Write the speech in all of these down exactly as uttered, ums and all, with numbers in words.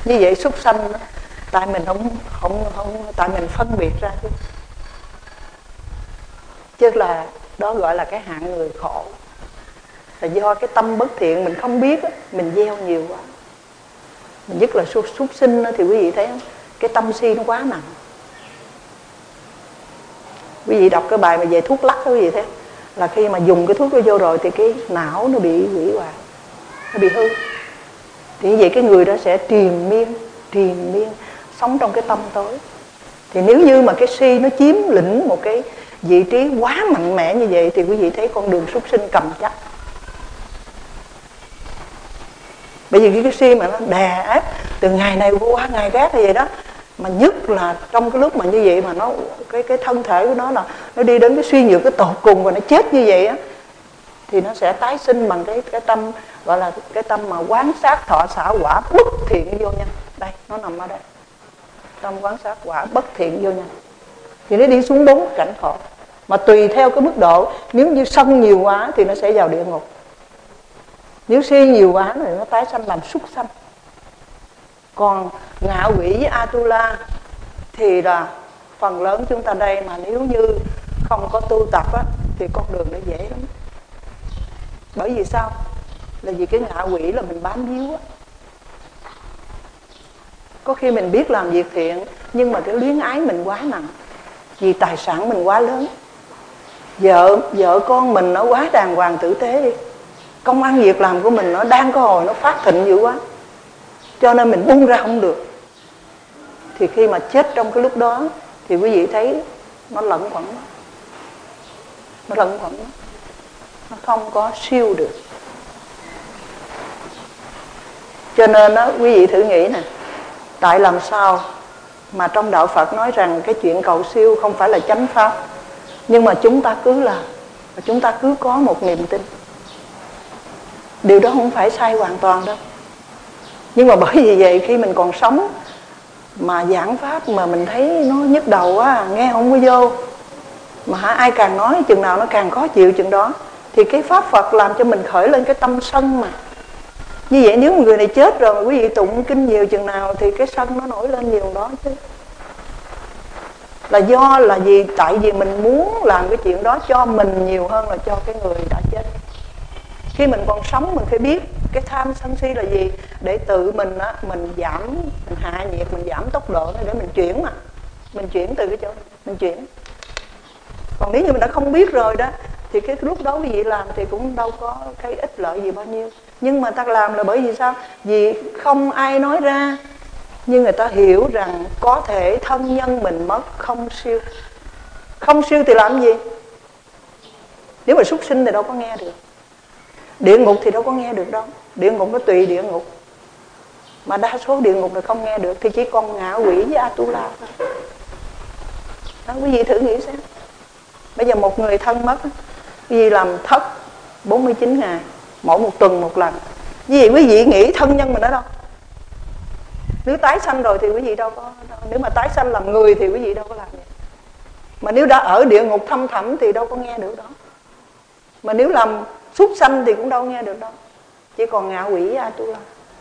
Như vậy súc sanh đó, tại mình không không không tại mình phân biệt ra chứ. Chứ là đó gọi là cái hạng người khổ. Là do cái tâm bất thiện mình không biết đó, mình gieo nhiều quá. Mình nhất là súc, súc sinh đó, thì quý vị thấy không? Cái tâm si nó quá nặng. Quý vị đọc cái bài mà về thuốc lắc đó, quý vị thấy là khi mà dùng cái thuốc đó vô rồi thì cái não nó bị hủy hoại, nó bị hư. Thì như vậy cái người đó sẽ triền miên, triền miên sống trong cái tâm tối. Thì nếu như mà cái si nó chiếm lĩnh một cái vị trí quá mạnh mẽ như vậy thì quý vị thấy con đường súc sinh cầm chắc. Bởi vì cái, cái si mà nó đè ép từ ngày này qua ngày khác như vậy đó. Mà nhất là trong cái lúc mà như vậy mà nó cái cái thân thể của nó là nó đi đến cái suy nhược cái tột cùng và nó chết như vậy á, thì nó sẽ tái sinh bằng cái cái tâm gọi là cái tâm mà quán sát thọ xả quả bất thiện vô nhân. Đây, nó nằm ở đây. Tâm quán sát quả bất thiện vô nhân. Thì nó đi xuống bốn cảnh khổ. Mà tùy theo cái mức độ, nếu như sân nhiều quá thì nó sẽ vào địa ngục. Nếu si nhiều quá thì nó tái sanh làm súc sanh. Còn ngạ quỷ với Atula thì là phần lớn chúng ta đây mà nếu như không có tu tập á, thì con đường nó dễ lắm. Bởi vì sao? Là vì cái ngạ quỷ là mình bám víu á. Có khi mình biết làm việc thiện, nhưng mà cái luyến ái mình quá nặng, vì tài sản mình quá lớn, vợ vợ con mình nó quá đàng hoàng tử tế đi, công ăn việc làm của mình nó đang có hồi nó phát thịnh dữ quá, cho nên mình buông ra không được. Thì khi mà chết trong cái lúc đó thì quý vị thấy nó lẫn quẩn, nó lẫn quẩn, nó không có siêu được. Cho nên đó, quý vị thử nghĩ nè, tại làm sao mà trong đạo Phật nói rằng cái chuyện cầu siêu không phải là chánh pháp, nhưng mà chúng ta cứ làm, và chúng ta cứ có một niềm tin. Điều đó không phải sai hoàn toàn đâu. Nhưng mà bởi vì vậy khi mình còn sống mà giảng pháp mà mình thấy nó nhức đầu quá, nghe không có vô, mà ai càng nói chừng nào nó càng khó chịu chừng đó, thì cái pháp Phật làm cho mình khởi lên cái tâm sân mà. Như vậy nếu người này chết rồi mà quý vị tụng kinh nhiều chừng nào thì cái sân nó nổi lên nhiều đó chứ. Là do là gì? Tại vì mình muốn làm cái chuyện đó cho mình nhiều hơn là cho cái người đã chết. Khi mình còn sống mình phải biết cái tham sân si là gì, để tự mình á, mình giảm, mình hạ nhiệt, mình giảm tốc độ để mình chuyển mà. Mình chuyển từ cái chỗ mình chuyển. Còn nếu như mình đã không biết rồi đó thì cái lúc đó quý vị làm thì cũng đâu có cái ích lợi gì bao nhiêu. Nhưng mà ta làm là bởi vì sao? Vì không ai nói ra, nhưng người ta hiểu rằng có thể thân nhân mình mất không siêu. Không siêu thì làm gì? Nếu mà súc sinh thì đâu có nghe được. Địa ngục thì đâu có nghe được đâu. Địa ngục nó tùy địa ngục. Mà đa số địa ngục là không nghe được, thì chỉ còn ngạ quỷ với Atula thôi. Đó, quý vị thử nghĩ xem. Bây giờ một người thân mất, quý vị làm thất bốn mươi chín ngày, mỗi một tuần một lần. Như vậy quý vị nghĩ thân nhân mình ở đâu? Nếu tái sanh rồi thì quý vị đâu có đâu. Nếu mà tái sanh làm người thì quý vị đâu có làm gì. Mà nếu đã ở địa ngục thâm thẳm thì đâu có nghe được đó. Mà nếu làm súc sanh thì cũng đâu nghe được đâu. Chỉ còn ngạ quỷ với Atula.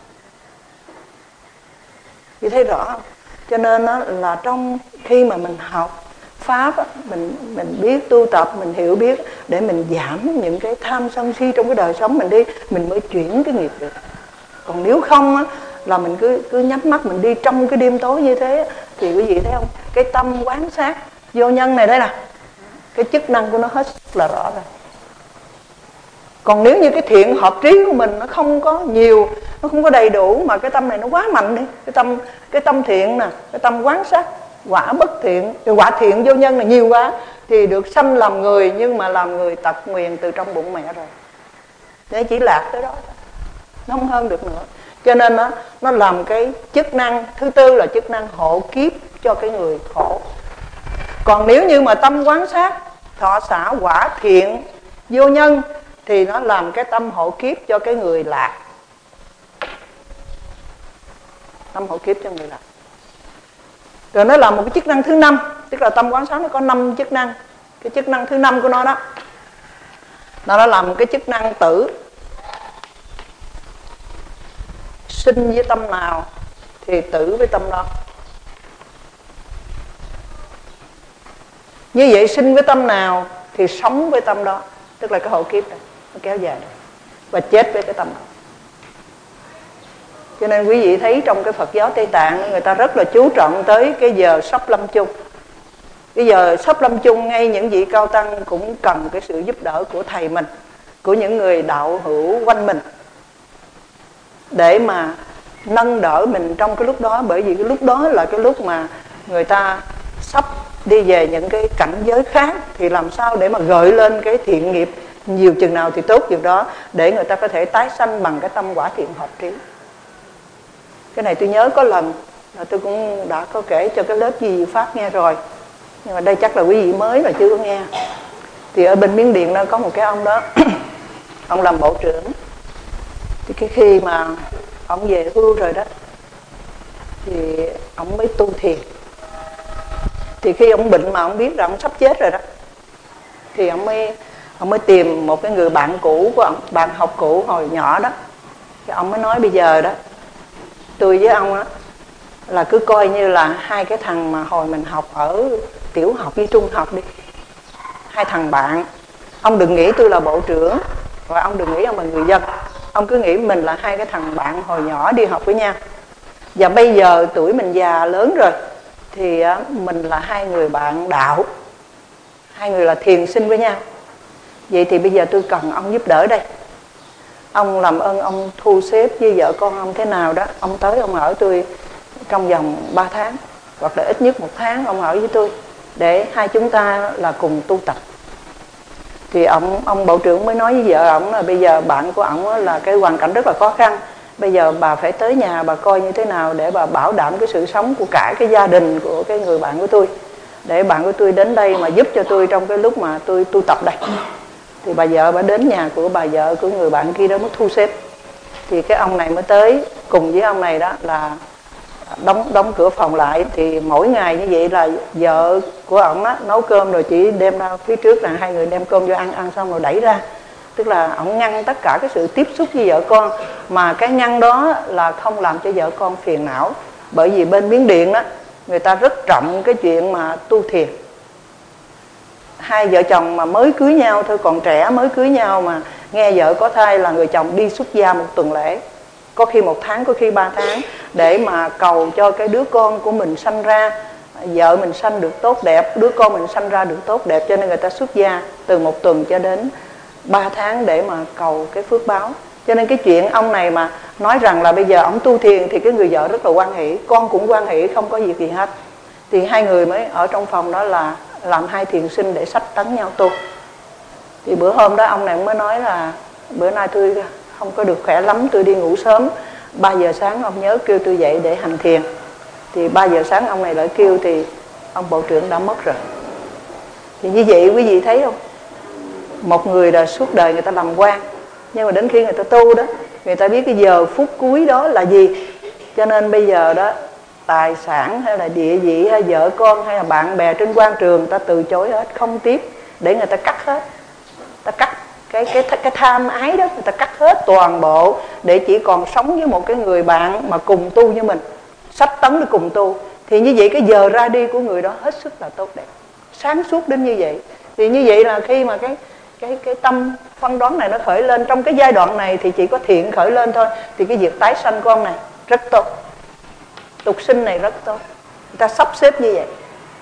Chị thấy rõ không? Cho nên đó là trong khi mà mình học pháp á, mình mình biết tu tập, mình hiểu biết để mình giảm những cái tham sân si trong cái đời sống mình đi, mình mới chuyển cái nghiệp được. Còn nếu không á, là mình cứ cứ nhắm mắt mình đi trong cái đêm tối như thế thì quý vị thấy không? Cái tâm quán sát vô nhân này đây nè, cái chức năng của nó hết sức là rõ rồi. Còn nếu như cái thiện hợp trí của mình nó không có nhiều, nó không có đầy đủ, mà cái tâm này nó quá mạnh đi, cái tâm cái tâm thiện nè, cái tâm quán sát quả bất thiện, cái quả thiện vô nhân là nhiều quá thì được sanh làm người, nhưng mà làm người tật nguyền từ trong bụng mẹ rồi. Để chỉ lạc tới đó, nó không hơn được nữa. Cho nên nó nó làm cái chức năng thứ tư là chức năng hộ kiếp cho cái người khổ. Còn nếu như mà tâm quán sát thọ xả quả thiện vô nhân thì nó làm cái tâm hộ kiếp cho cái người lạc. Tâm hộ kiếp cho người lạc. Rồi nó làm một cái chức năng thứ năm, tức là tâm quán sát nó có năm chức năng. Cái chức năng thứ năm của nó đó, nó nó làm cái chức năng tử. Sinh với tâm nào thì tử với tâm đó. Như vậy sinh với tâm nào thì sống với tâm đó. Tức là cái hậu kiếp này nó kéo dài này. Và chết với cái tâm đó. Cho nên quý vị thấy trong cái Phật giáo Tây Tạng, người ta rất là chú trọng tới cái giờ sắp lâm chung. Bây giờ sắp lâm chung, ngay những vị cao tăng cũng cần cái sự giúp đỡ của thầy mình, của những người đạo hữu quanh mình, để mà nâng đỡ mình trong cái lúc đó. Bởi vì cái lúc đó là cái lúc mà người ta sắp đi về những cái cảnh giới khác, thì làm sao để mà gợi lên cái thiện nghiệp nhiều chừng nào thì tốt chừng đó, để người ta có thể tái sanh bằng cái tâm quả thiện hợp trí. Cái này tôi nhớ có lần là tôi cũng đã có kể cho cái lớp Di Pháp nghe rồi, nhưng mà đây chắc là quý vị mới là chưa có nghe. Thì ở bên Miến Điện đó có một cái ông đó ông làm bộ trưởng. Thì cái khi mà ông về hưu rồi đó, thì ông mới tu thiền. Thì khi ông bệnh mà ông biết rằng ông sắp chết rồi đó, thì ông mới ông mới tìm một cái người bạn cũ của ông, bạn học cũ hồi nhỏ đó. Thì ông mới nói bây giờ đó, tôi với ông đó là cứ coi như là hai cái thằng mà hồi mình học ở tiểu học với trung học đi. Hai thằng bạn. Ông đừng nghĩ tôi là bộ trưởng, và ông đừng nghĩ ông là người dân. Ông cứ nghĩ mình là hai cái thằng bạn hồi nhỏ đi học với nhau. Và bây giờ tuổi mình già lớn rồi, thì mình là hai người bạn đạo, hai người là thiền sinh với nhau. Vậy thì bây giờ tôi cần ông giúp đỡ đây. Ông làm ơn ông thu xếp với vợ con ông thế nào đó, ông tới ông ở tôi trong vòng ba tháng, hoặc là ít nhất một tháng ông ở với tôi, để hai chúng ta là cùng tu tập. Thì ông ông bộ trưởng mới nói với vợ ông là bây giờ bạn của ông là cái hoàn cảnh rất là khó khăn, bây giờ bà phải tới nhà bà coi như thế nào để bà bảo đảm cái sự sống của cả cái gia đình của cái người bạn của tôi, để bạn của tôi đến đây mà giúp cho tôi trong cái lúc mà tôi tu tập đây. Thì bà vợ bà đến nhà của bà vợ của người bạn kia đó mới thu xếp. Thì cái ông này mới tới cùng với ông này đó là đóng đóng cửa phòng lại. Thì mỗi ngày như vậy là vợ của ông á nấu cơm rồi chỉ đem ra phía trước, là hai người đem cơm vô ăn, ăn xong rồi đẩy ra. Tức là ông ngăn tất cả cái sự tiếp xúc với vợ con, mà cái ngăn đó là không làm cho vợ con phiền não. Bởi vì bên Miến Điện đó, người ta rất trọng cái chuyện mà tu thiền. Hai vợ chồng mà mới cưới nhau thôi, còn trẻ mới cưới nhau mà nghe vợ có thai là người chồng đi xuất gia một tuần lễ, có khi một tháng, có khi ba tháng, để mà cầu cho cái đứa con của mình sanh ra, vợ mình sanh được tốt đẹp, đứa con mình sanh ra được tốt đẹp. Cho nên người ta xuất gia từ một tuần cho đến ba tháng để mà cầu cái phước báo. Cho nên cái chuyện ông này mà nói rằng là bây giờ ông tu thiền, thì cái người vợ rất là hoan hỷ, con cũng hoan hỷ, không có việc gì hết. Thì hai người mới ở trong phòng đó là làm hai thiền sinh để sách tấn nhau tu. Thì bữa hôm đó ông này mới nói là bữa nay tôi không có được khỏe lắm, tôi đi ngủ sớm, ba giờ sáng ông nhớ kêu tôi dậy để hành thiền. Thì ba giờ sáng ông này lại kêu thì ông bộ trưởng đã mất rồi. Thì như vậy quý vị thấy không, một người là suốt đời người ta làm quan, nhưng mà đến khi người ta tu đó, người ta biết cái giờ phút cuối đó là gì. Cho nên bây giờ đó, tài sản hay là địa vị hay vợ con hay là bạn bè trên quan trường, ta từ chối hết, không tiếp, để người ta cắt hết. Ta cắt cái cái cái tham ái đó, người ta cắt hết toàn bộ, để chỉ còn sống với một cái người bạn mà cùng tu như mình, sách tấn để cùng tu. Thì như vậy cái giờ ra đi của người đó hết sức là tốt đẹp, sáng suốt đến như vậy. Thì như vậy là khi mà cái cái cái tâm phân đoán này nó khởi lên trong cái giai đoạn này, thì chỉ có thiện khởi lên thôi, thì cái việc tái sanh của ông này rất tốt, tục sinh này rất tốt, người ta sắp xếp như vậy.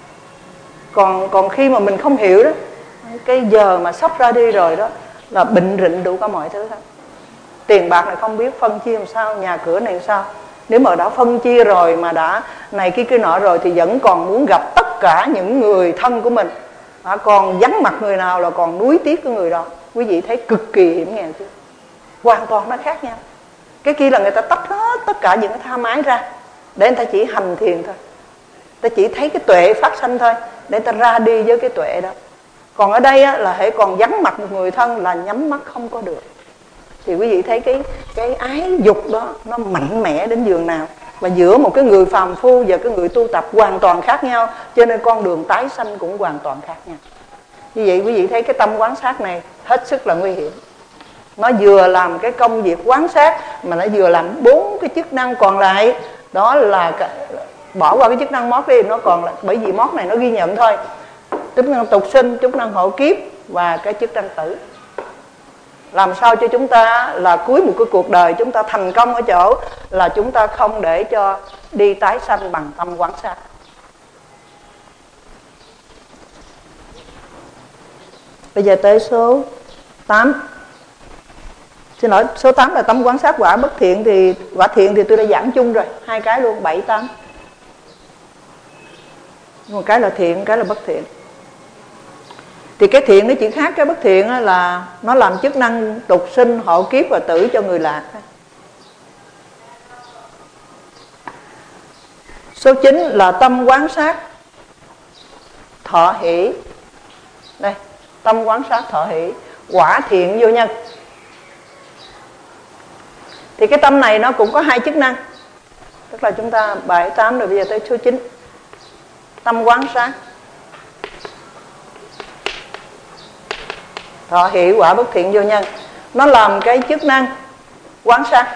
Còn còn khi mà mình không hiểu đó, cái giờ mà sắp ra đi rồi đó là bệnh rịnh đủ cả mọi thứ hết. Tiền bạc này không biết phân chia làm sao, nhà cửa này làm sao. Nếu mà đã phân chia rồi, mà đã này kia kia nọ rồi, thì vẫn còn muốn gặp tất cả những người thân của mình, à, còn vắng mặt người nào là còn nuối tiếc cái người đó. Quý vị thấy cực kỳ hiểm nghèo chứ, hoàn toàn nó khác nhau. Cái kia là người ta tách hết tất cả những cái tham ái ra, để người ta chỉ hành thiền thôi, người ta chỉ thấy cái tuệ phát sanh thôi, để người ta ra đi với cái tuệ đó. Còn ở đây á, là hễ còn vắng mặt một người thân là nhắm mắt không có được. Thì quý vị thấy cái cái ái dục đó nó mạnh mẽ đến giường nào. Và giữa một cái người phàm phu và cái người tu tập hoàn toàn khác nhau, cho nên con đường tái sanh cũng hoàn toàn khác nhau. Như vậy quý vị thấy cái tâm quán sát này hết sức là nguy hiểm. Nó vừa làm cái công việc quán sát, mà nó vừa làm bốn cái chức năng còn lại Đó là cái, bỏ qua cái chức năng mót đi, nó còn là bởi vì mót này nó ghi nhận thôi. Chức năng tục sinh, chức năng hộ kiếp và cái chức năng tử. Làm sao cho chúng ta là cuối một cái cuộc đời chúng ta thành công ở chỗ là chúng ta không để cho đi tái sanh bằng tâm quán sát. Bây giờ tới số tám. Xin lỗi, số tám là tâm quán sát quả bất thiện, thì quả thiện thì tôi đã giảng chung rồi, hai cái luôn, bảy, tám. Một cái là thiện, một cái là bất thiện. Thì cái thiện nó chỉ khác cái bất thiện là nó làm chức năng tục sinh, hộ kiếp và tử cho người lạc. Số chín là tâm quán sát thọ hỷ. Đây, tâm quán sát thọ hỷ, quả thiện vô nhân. Thì cái tâm này nó cũng có hai chức năng. Tức là chúng ta bảy, tám rồi, bây giờ tới số chín. Tâm quán sát thọ hỷ quả bất thiện vô nhân. Nó làm cái chức năng quán sát.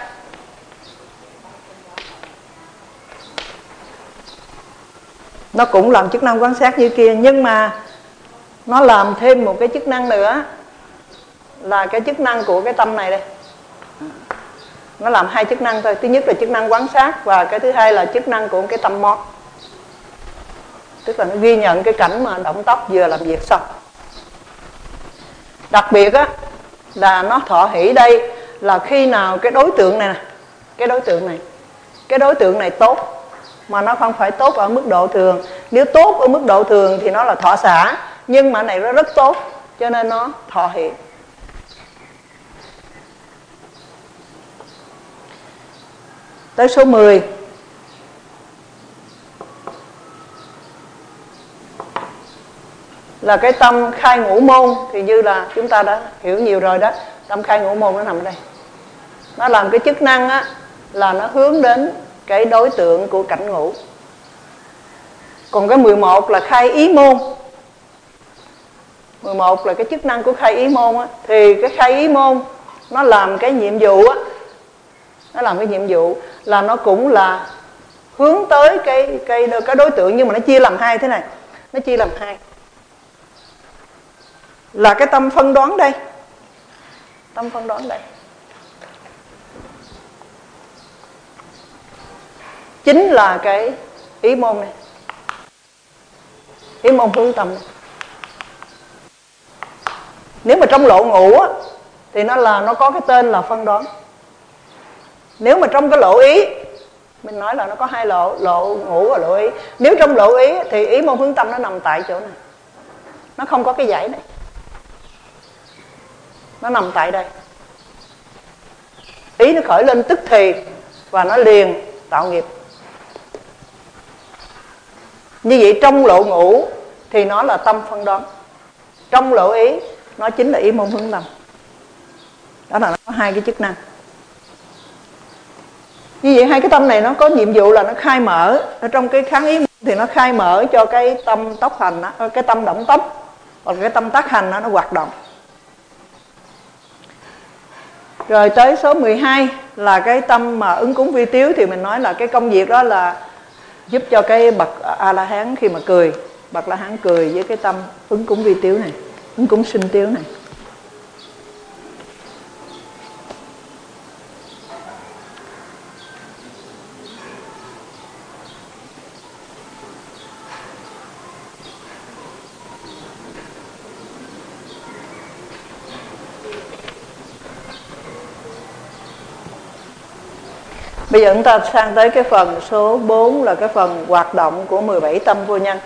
Nó cũng làm chức năng quán sát như kia, nhưng mà nó làm thêm một cái chức năng nữa, là cái chức năng của cái tâm này đây. Nó làm hai chức năng thôi. Thứ nhất là chức năng quán sát, và cái thứ hai là chức năng của cái tâm mót. Tức là nó ghi nhận cái cảnh mà động tóc vừa làm việc xong. Đặc biệt á là nó thọ hỷ đây là khi nào cái đối tượng này nè, cái đối tượng này, cái đối tượng này tốt, mà nó không phải tốt ở mức độ thường. Nếu tốt ở mức độ thường thì nó là thọ xả, nhưng mà này nó rất tốt, cho nên nó thọ hỷ. Tới số mười là cái tâm khai ngũ môn. Thì như là chúng ta đã hiểu nhiều rồi đó. Tâm khai ngũ môn nó nằm ở đây. Nó làm cái chức năng á, là nó hướng đến cái đối tượng của cảnh ngũ. Còn cái mười một là khai ý môn. mười một là cái chức năng của khai ý môn á. Thì cái khai ý môn nó làm cái nhiệm vụ á, nó làm cái nhiệm vụ là nó cũng là hướng tới cái, cái, cái đối tượng, nhưng mà nó chia làm hai thế này. Nó chia làm hai. Là cái tâm phân đoán đây. Tâm phân đoán đây. Chính là cái ý môn này. Ý môn hướng tâm này. Nếu mà trong lộ ngũ á, thì nó là nó có cái tên là phân đoán. Nếu mà trong cái lộ ý, mình nói là nó có hai lộ, lộ ngũ và lộ ý. Nếu trong lộ ý thì ý môn hướng tâm nó nằm tại chỗ này. Nó không có cái dãy này. Nó nằm tại đây. Ý nó khởi lên tức thì và nó liền tạo nghiệp. Như vậy trong lộ ngũ thì nó là tâm phân đoán. Trong lộ ý nó chính là ý môn hướng tâm. Đó là nó có hai cái chức năng. Như vậy hai cái tâm này nó có nhiệm vụ là nó khai mở. Ở trong cái kháng ý thì nó khai mở cho cái tâm tốc hành đó, cái tâm động tốc, hoặc cái tâm tác hành đó, nó hoạt động. Rồi tới số mười hai là cái tâm mà ứng cúng vi tiếu. Thì mình nói là cái công việc đó là giúp cho cái bậc A-la-hán khi mà cười, bậc La-hán cười với cái tâm ứng cúng vi tiếu này, ứng cúng sinh tiếu này. Bây giờ chúng ta sang tới cái phần số bốn là cái phần hoạt động của mười bảy tâm vô nhân.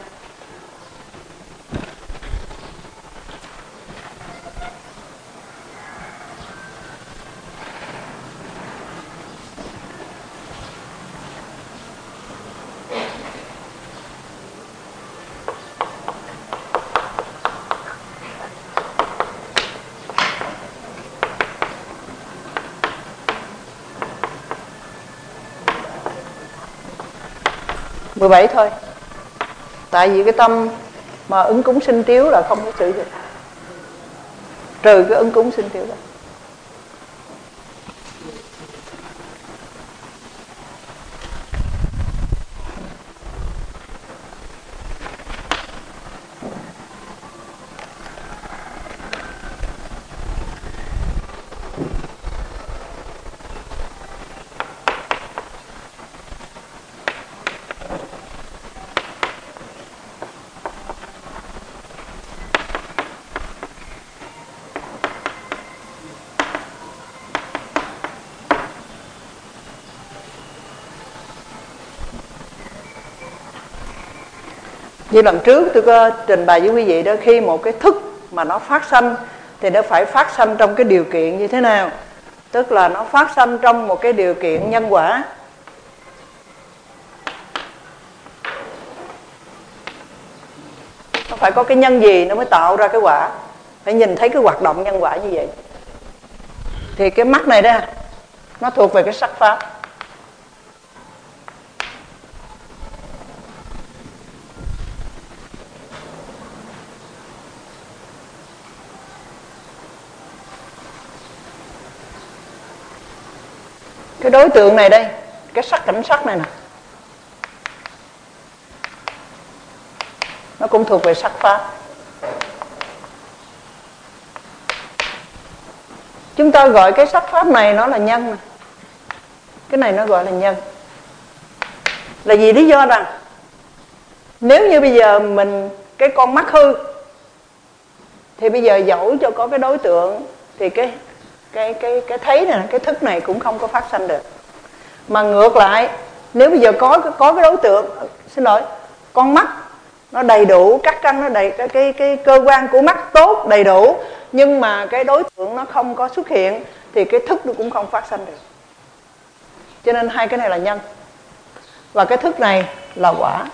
mười bảy thôi. Tại vì cái tâm mà ứng cúng sinh tiếu là không có sử dụng, trừ cái ứng cúng sinh tiếu đó. Như lần trước tôi có trình bày với quý vị đó, khi một cái thức mà nó phát sanh thì nó phải phát sanh trong cái điều kiện như thế nào? Tức là nó phát sanh trong một cái điều kiện nhân quả. Nó phải có cái nhân gì nó mới tạo ra cái quả. Phải nhìn thấy cái hoạt động nhân quả như vậy. Thì cái mắt này đó, nó thuộc về cái sắc pháp. Cái đối tượng này đây, cái sắc cảnh sắc này nè, nó cũng thuộc về sắc pháp. Chúng ta gọi cái sắc pháp này nó là nhân này. Cái này nó gọi là nhân. Là vì lý do rằng nếu như bây giờ mình cái con mắt hư, thì bây giờ dẫu cho có cái đối tượng thì cái cái cái cái thấy này, cái thức này cũng không có phát sanh được. Mà ngược lại, nếu bây giờ có có cái đối tượng, xin lỗi, con mắt nó đầy đủ, các răng nó đầy, cái cái cái cơ quan của mắt tốt đầy đủ, nhưng mà cái đối tượng nó không có xuất hiện thì cái thức nó cũng không phát sanh được. Cho nên hai cái này là nhân và cái thức này là quả.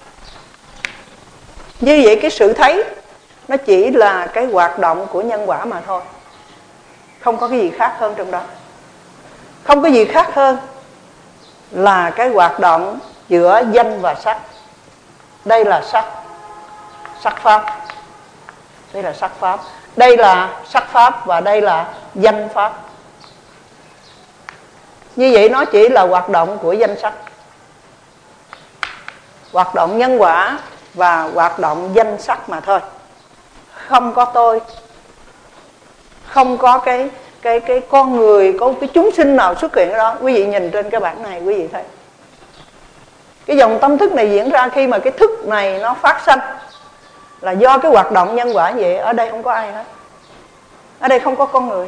Như vậy cái sự thấy nó chỉ là cái hoạt động của nhân quả mà thôi, không có cái gì khác hơn trong đó. Không có gì khác hơn là cái hoạt động giữa danh và sắc. Đây là sắc, sắc pháp. Đây là sắc pháp. Đây là sắc pháp và đây là danh pháp. Như vậy nó chỉ là hoạt động của danh sắc, hoạt động nhân quả và hoạt động danh sắc mà thôi. Không có tôi, không có cái cái cái con người, có cái chúng sinh nào xuất hiện ở đó. Quý vị nhìn trên cái bảng này quý vị thấy cái dòng tâm thức này diễn ra khi mà cái thức này nó phát sanh là do cái hoạt động nhân quả vậy. Ở đây không có ai hết, ở đây không có con người.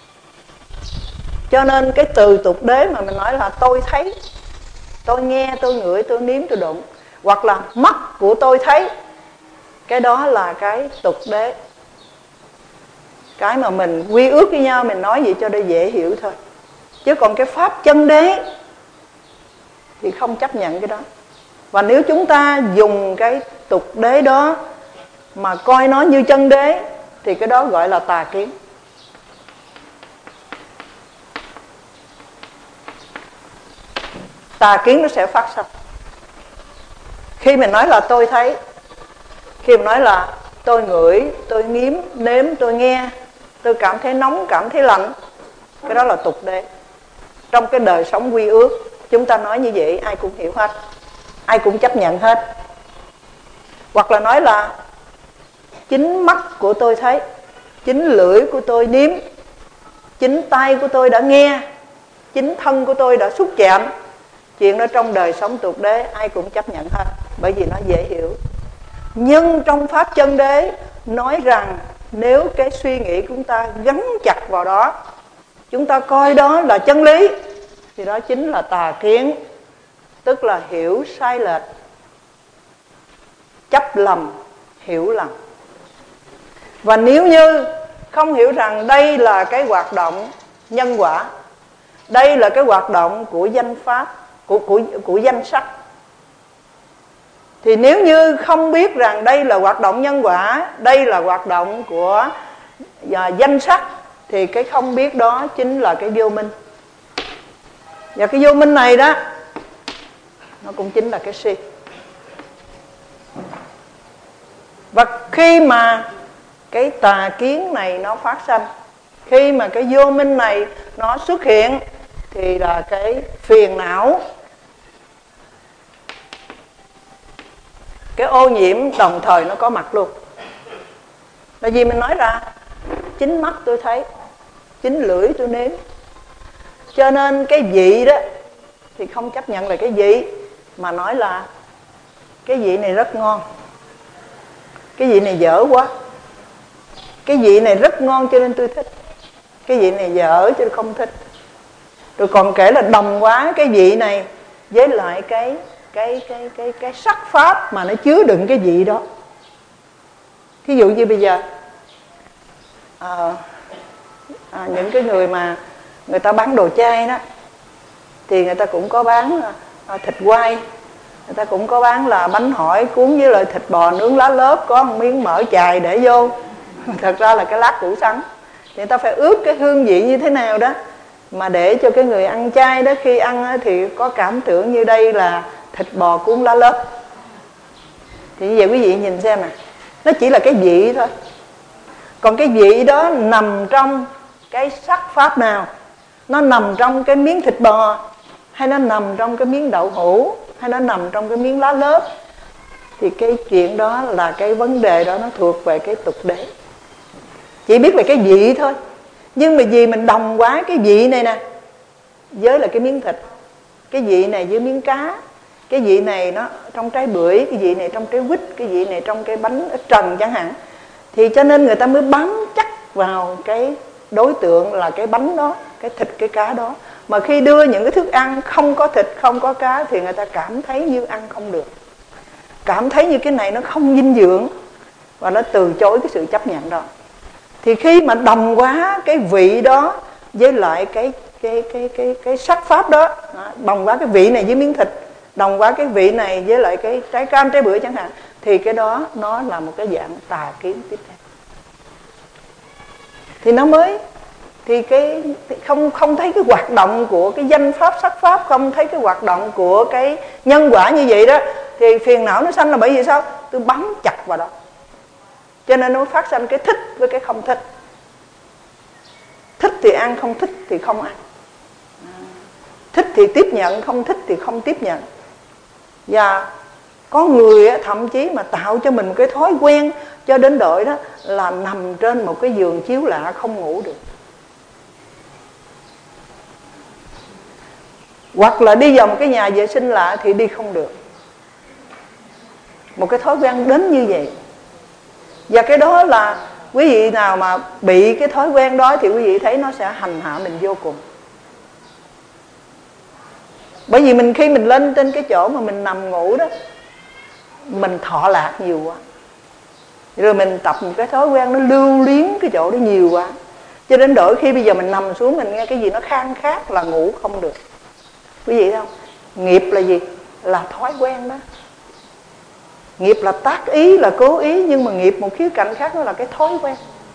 Cho nên cái từ tục đế mà mình nói là tôi thấy, tôi nghe, tôi ngửi, tôi nếm, tôi đụng, hoặc là mắt của tôi thấy, cái đó là cái tục đế. Cái mà mình quy ước với nhau, mình nói vậy cho để dễ hiểu thôi. Chứ còn cái pháp chân đế thì không chấp nhận cái đó. Và nếu chúng ta dùng cái tục đế đó mà coi nó như chân đế thì cái đó gọi là tà kiến. Tà kiến nó sẽ phát sinh. Khi mình nói là tôi thấy, khi mình nói là tôi ngửi, tôi nếm, nếm, tôi nghe, tôi cảm thấy nóng, cảm thấy lạnh, cái đó là tục đế. Trong cái đời sống quy ước, chúng ta nói như vậy ai cũng hiểu hết, ai cũng chấp nhận hết. Hoặc là nói là chính mắt của tôi thấy, chính lưỡi của tôi nếm, chính tay của tôi đã nghe, chính thân của tôi đã xúc chạm. Chuyện đó trong đời sống tục đế ai cũng chấp nhận hết, bởi vì nó dễ hiểu. Nhưng trong pháp chân đế nói rằng nếu cái suy nghĩ của chúng ta gắn chặt vào đó, chúng ta coi đó là chân lý, thì đó chính là tà kiến. Tức là hiểu sai lệch, chấp lầm, hiểu lầm. Và nếu như không hiểu rằng đây là cái hoạt động nhân quả, đây là cái hoạt động của danh pháp, của, của, của danh sắc, thì nếu như không biết rằng đây là hoạt động nhân quả, đây là hoạt động của và danh sắc, thì cái không biết đó chính là cái vô minh. Và cái vô minh này đó, nó cũng chính là cái si. Và khi mà cái tà kiến này nó phát sanh, khi mà cái vô minh này nó xuất hiện, thì là cái phiền não, cái ô nhiễm đồng thời nó có mặt luôn. Là vì mình nói ra chính mắt tôi thấy, chính lưỡi tôi nếm. Cho nên cái vị đó thì không chấp nhận là cái vị, mà nói là cái vị này rất ngon, cái vị này dở quá, cái vị này rất ngon cho nên tôi thích, cái vị này dở cho nên không thích. Rồi còn kể là đồng quá cái vị này với lại cái cái cái cái cái sắc pháp mà nó chứa đựng cái vị đó. Thí dụ như bây giờ à, à, những cái người mà người ta bán đồ chay đó, thì người ta cũng có bán à, thịt quay, người ta cũng có bán là bánh hỏi cuốn với lại thịt bò nướng lá lớp, có một miếng mỡ chài để vô. Thật ra là cái lát củ sắn. Thì người ta phải ướp cái hương vị như thế nào đó mà để cho cái người ăn chay đó khi ăn thì có cảm tưởng như đây là thịt bò cuốn lá lớp. Thì như vậy quý vị nhìn xem nè, nó chỉ là cái vị thôi. Còn cái vị đó nằm trong cái sắc pháp nào? Nó nằm trong cái miếng thịt bò, hay nó nằm trong cái miếng đậu hũ, hay nó nằm trong cái miếng lá lớp? Thì cái chuyện đó là cái vấn đề đó nó thuộc về cái tục đế. Chỉ biết là cái vị thôi. Nhưng mà vì mình đồng quá cái vị này nè với là cái miếng thịt, cái vị này với miếng cá, cái vị này nó trong trái bưởi, cái vị này trong trái quýt, cái vị này trong cái bánh ít trần chẳng hạn, thì cho nên người ta mới bám chắc vào cái đối tượng là cái bánh đó, cái thịt cái cá đó. Mà khi đưa những cái thức ăn không có thịt không có cá thì người ta cảm thấy như ăn không được, cảm thấy như cái này nó không dinh dưỡng, và nó từ chối cái sự chấp nhận đó. Thì khi mà đồng quá cái vị đó với lại cái cái cái cái cái sắc pháp đó, đồng quá cái vị này với miếng thịt, đồng quá cái vị này với lại cái trái cam trái bưởi chẳng hạn, thì cái đó nó là một cái dạng tà kiến tiếp theo. Thì nó mới thì cái không không thấy cái hoạt động của cái danh pháp sắc pháp, không thấy cái hoạt động của cái nhân quả như vậy đó, thì phiền não nó sanh là bởi vì sao? Tôi bám chặt vào đó, cho nên nó phát sinh cái thích với cái không thích. Thích thì ăn, không thích thì không ăn. Thích thì tiếp nhận, không thích thì không tiếp nhận. Và có người thậm chí mà tạo cho mình một cái thói quen cho đến độ đó là nằm trên một cái giường chiếu lạ không ngủ được, hoặc là đi vào một cái nhà vệ sinh lạ thì đi không được. Một cái thói quen đến như vậy. Và cái đó là quý vị nào mà bị cái thói quen đó thì quý vị thấy nó sẽ hành hạ mình vô cùng. Bởi vì mình khi mình lên trên cái chỗ mà mình nằm ngủ đó, mình thọ lạc nhiều quá, rồi mình tập một cái thói quen nó lưu luyến cái chỗ đó nhiều quá, cho đến đổi khi bây giờ mình nằm xuống mình nghe cái gì nó khang khát là ngủ không được. Quý vị thấy không? Nghiệp là gì? Là thói quen đó. Nghiệp là tác ý, là cố ý, nhưng mà nghiệp một khía cạnh khác nó là cái thói quen.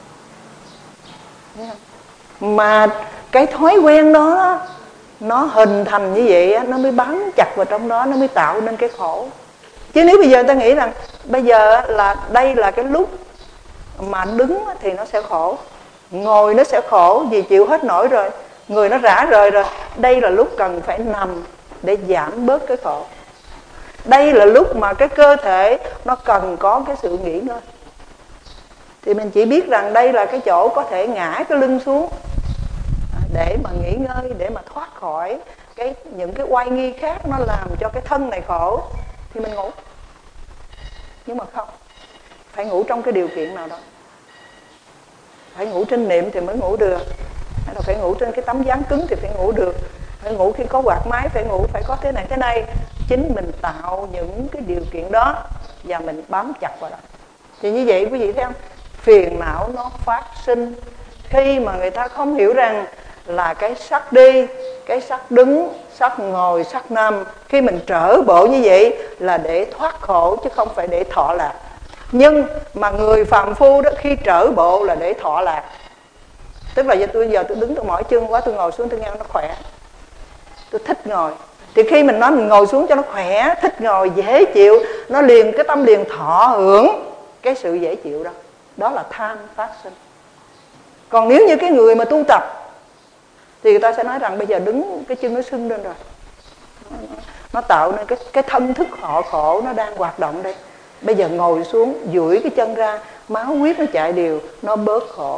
Mà cái thói quen đó nó hình thành như vậy, nó mới bám chặt vào trong đó, nó mới tạo nên cái khổ. Chứ nếu bây giờ ta nghĩ rằng bây giờ là đây là cái lúc mà đứng thì nó sẽ khổ, ngồi nó sẽ khổ vì chịu hết nổi rồi, người nó rã rời rồi. Đây là lúc cần phải nằm để giảm bớt cái khổ. Đây là lúc mà cái cơ thể nó cần có cái sự nghỉ ngơi. Thì mình chỉ biết rằng đây là cái chỗ có thể ngã cái lưng xuống để mà nghỉ ngơi, để mà thoát khỏi cái những cái oai nghi khác nó làm cho cái thân này khổ, thì mình ngủ. Nhưng mà không, phải ngủ trong cái điều kiện nào đó. Phải ngủ trên niệm thì mới ngủ được, hay là phải ngủ trên cái tấm ván cứng thì phải ngủ được, phải ngủ khi có quạt máy, phải ngủ phải có thế này thế này. Chính mình tạo những cái điều kiện đó và mình bám chặt vào đó. Thì như vậy quý vị thấy không? Phiền não nó phát sinh khi mà người ta không hiểu rằng là cái sắc đi, cái sắc đứng, sắc ngồi, sắc nằm, khi mình trở bộ như vậy là để thoát khổ chứ không phải để thọ lạc. Nhưng mà người phàm phu đó, khi trở bộ là để thọ lạc. Tức là giờ tôi giờ tôi đứng tôi mỏi chân quá, tôi ngồi xuống tôi nghe nó khỏe, tôi thích ngồi. Thì khi mình nói mình ngồi xuống cho nó khỏe, thích ngồi, dễ chịu, nó liền cái tâm liền thọ hưởng cái sự dễ chịu đó. Đó là tham phát sinh. Còn nếu như cái người mà tu tập thì người ta sẽ nói rằng bây giờ đứng cái chân nó sưng lên rồi, nó tạo nên cái, cái thân thức họ khổ nó đang hoạt động đây. Bây giờ ngồi xuống duỗi cái chân ra, máu huyết nó chạy đều, nó bớt khổ.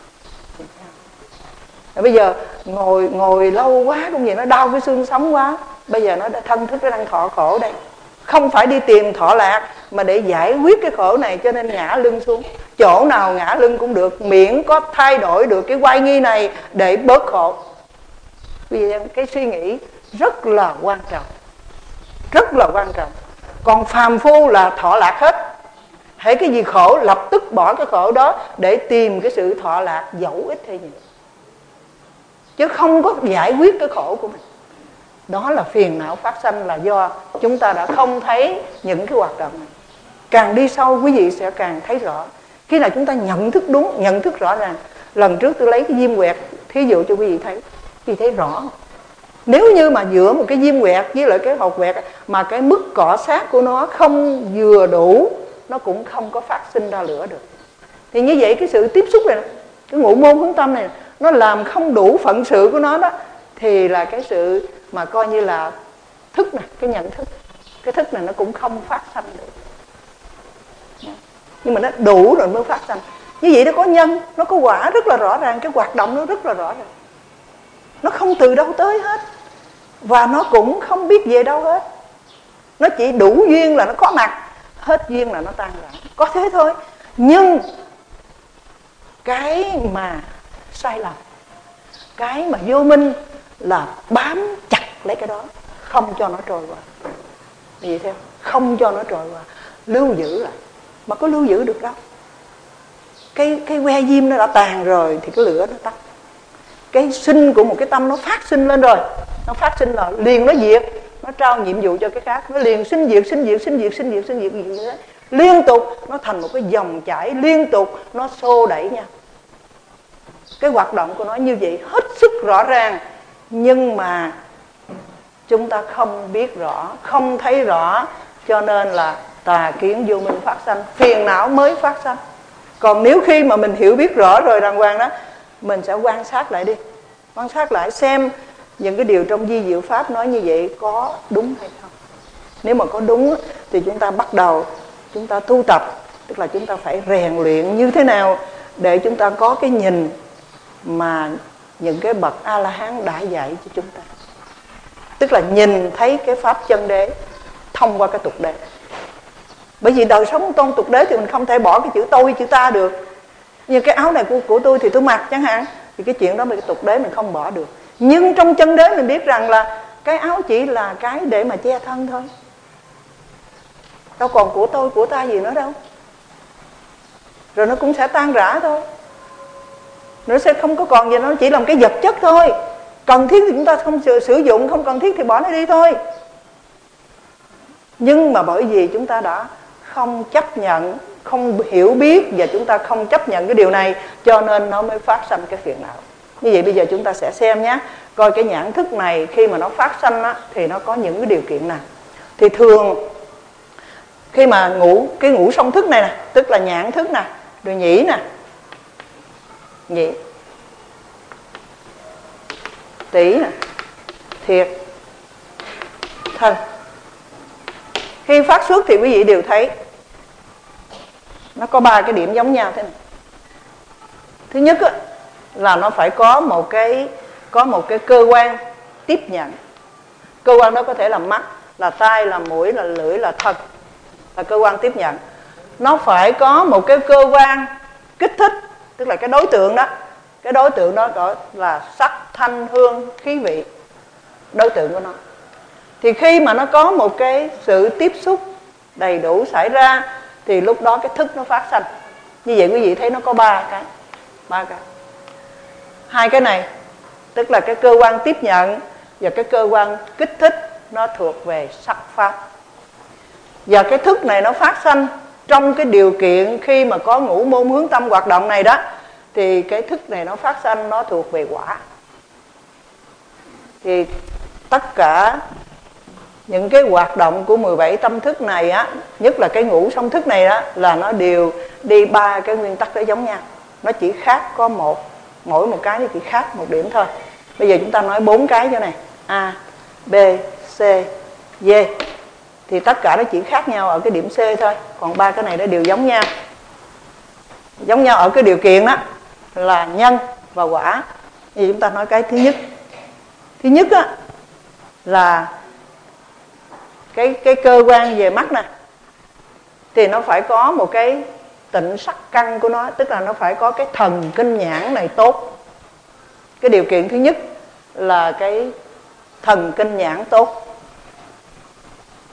Rồi bây giờ ngồi ngồi lâu quá cũng vậy, nó đau cái xương sống quá, bây giờ nó đã thân thức nó đang thọ khổ đây. Không phải đi tìm thọ lạc mà để giải quyết cái khổ này, cho nên ngã lưng xuống. Chỗ nào ngã lưng cũng được, miễn có thay đổi được cái oai nghi này để bớt khổ. Vì cái suy nghĩ rất là quan trọng. rất là quan trọng. Còn phàm phu là thọ lạc hết. Hễ cái gì khổ lập tức bỏ cái khổ đó để tìm cái sự thọ lạc dẫu ít hay nhiều, chứ không có giải quyết cái khổ của mình. Đó là phiền não phát sanh, là do chúng ta đã không thấy những cái hoạt động này. Càng đi sâu quý vị sẽ càng thấy rõ. Khi nào chúng ta nhận thức đúng, nhận thức rõ ràng. Lần trước tôi lấy cái diêm quẹt thí dụ cho quý vị thấy, quý vị thấy rõ. Nếu như mà giữa một cái diêm quẹt với lại cái hột quẹt mà cái mức cọ sát của nó không vừa đủ, nó cũng không có phát sinh ra lửa được. Thì như vậy cái sự tiếp xúc này, cái ngũ môn hướng tâm này, nó làm không đủ phận sự của nó đó, thì là cái sự mà coi như là thức này, cái nhận thức, cái thức này nó cũng không phát sanh được. Nhưng mà nó đủ rồi mới phát sanh. Như vậy nó có nhân, nó có quả rất là rõ ràng, cái hoạt động nó rất là rõ ràng. Nó không từ đâu tới hết, và nó cũng không biết về đâu hết. Nó chỉ đủ duyên là nó có mặt, hết duyên là nó tan rã, có thế thôi. Nhưng cái mà sai lầm, cái mà vô minh là bám chặt lấy cái đó, không cho nó trôi qua. Vậy theo, không cho nó trôi qua, lưu giữ lại. Mà có lưu giữ được đâu. Cái, cái que diêm nó đã tàn rồi thì cái lửa nó tắt. Cái sinh của một cái tâm nó phát sinh lên rồi, nó phát sinh là liền nó diệt, nó trao nhiệm vụ cho cái khác, nó liền sinh diệt, sinh diệt, sinh diệt, sinh diệt, sinh diệt, như thế. Liên tục nó thành một cái dòng chảy liên tục, nó xô đẩy nhau. Cái hoạt động của nó như vậy hết sức rõ ràng, nhưng mà chúng ta không biết rõ, không thấy rõ, cho nên là tà kiến vô minh phát sanh, phiền não mới phát sanh. Còn nếu khi mà mình hiểu biết rõ rồi đàng hoàng đó, mình sẽ quan sát lại đi, quan sát lại xem những cái điều trong vi diệu pháp nói như vậy có đúng hay không. Nếu mà có đúng thì chúng ta bắt đầu chúng ta tu tập, tức là chúng ta phải rèn luyện như thế nào để chúng ta có cái nhìn mà những cái bậc A-la-hán đã dạy cho chúng ta. Tức là nhìn thấy cái pháp chân đế thông qua cái tục đế. Bởi vì đời sống tôn tục đế thì mình không thể bỏ cái chữ tôi, chữ ta được. Như cái áo này của, của tôi thì tôi mặc chẳng hạn, thì cái chuyện đó mình cái tục đế mình không bỏ được. Nhưng trong chân đế mình biết rằng là cái áo chỉ là cái để mà che thân thôi, đâu còn của tôi, của ta gì nữa đâu. Rồi nó cũng sẽ tan rã thôi, nó sẽ không có còn gì, nó chỉ làm cái vật chất thôi. Cần thiết thì chúng ta không sử, sử dụng, không cần thiết thì bỏ nó đi thôi. Nhưng mà bởi vì chúng ta đã không chấp nhận, không hiểu biết và chúng ta không chấp nhận cái điều này, cho nên nó mới phát sanh cái phiền não. Như vậy bây giờ chúng ta sẽ xem nhé, coi cái nhãn thức này khi mà nó phát sanh á, thì nó có những cái điều kiện nào. Thì thường khi mà ngủ cái ngũ song thức này nè, tức là nhãn thức nè, rồi nhĩ nè, nhĩ, tỷ nè, thiệt, thân. Khi phát xuất thì quý vị đều thấy nó có ba cái điểm giống nhau thế này. Thứ nhất á, là nó phải có một cái có một cái cơ quan tiếp nhận. Cơ quan đó có thể là mắt, là tai, là mũi, là lưỡi, là thân, là cơ quan tiếp nhận. Nó phải có một cái cơ quan kích thích, tức là cái đối tượng đó. Cái đối tượng đó gọi là sắc, thanh, hương, khí vị. Đối tượng của nó. Thì khi mà nó có một cái sự tiếp xúc đầy đủ xảy ra thì lúc đó cái thức nó phát sanh. Như vậy quý vị thấy nó có ba cái. Ba cái. Hai cái này tức là cái cơ quan tiếp nhận và cái cơ quan kích thích, nó thuộc về sắc pháp. Và cái thức này nó phát sanh trong cái điều kiện khi mà có ngũ môn hướng tâm hoạt động này đó, thì cái thức này nó phát sanh, nó thuộc về quả. Thì tất cả những cái hoạt động của mười bảy tâm thức này á, nhất là cái ngũ song thức này á, là nó đều đi ba cái nguyên tắc đó giống nhau. Nó chỉ khác có một, mỗi một cái nó chỉ khác một điểm thôi. Bây giờ chúng ta nói bốn cái cho này, A, B, C, D. Thì tất cả nó chỉ khác nhau ở cái điểm C thôi. Còn ba cái này nó đều giống nhau. Giống nhau ở cái điều kiện đó là nhân và quả. Thì chúng ta nói cái thứ nhất. Thứ nhất á, là cái, cái cơ quan về mắt nè, thì nó phải có một cái tịnh sắc căn của nó, tức là nó phải có cái thần kinh nhãn này tốt. Cái điều kiện thứ nhất là cái thần kinh nhãn tốt.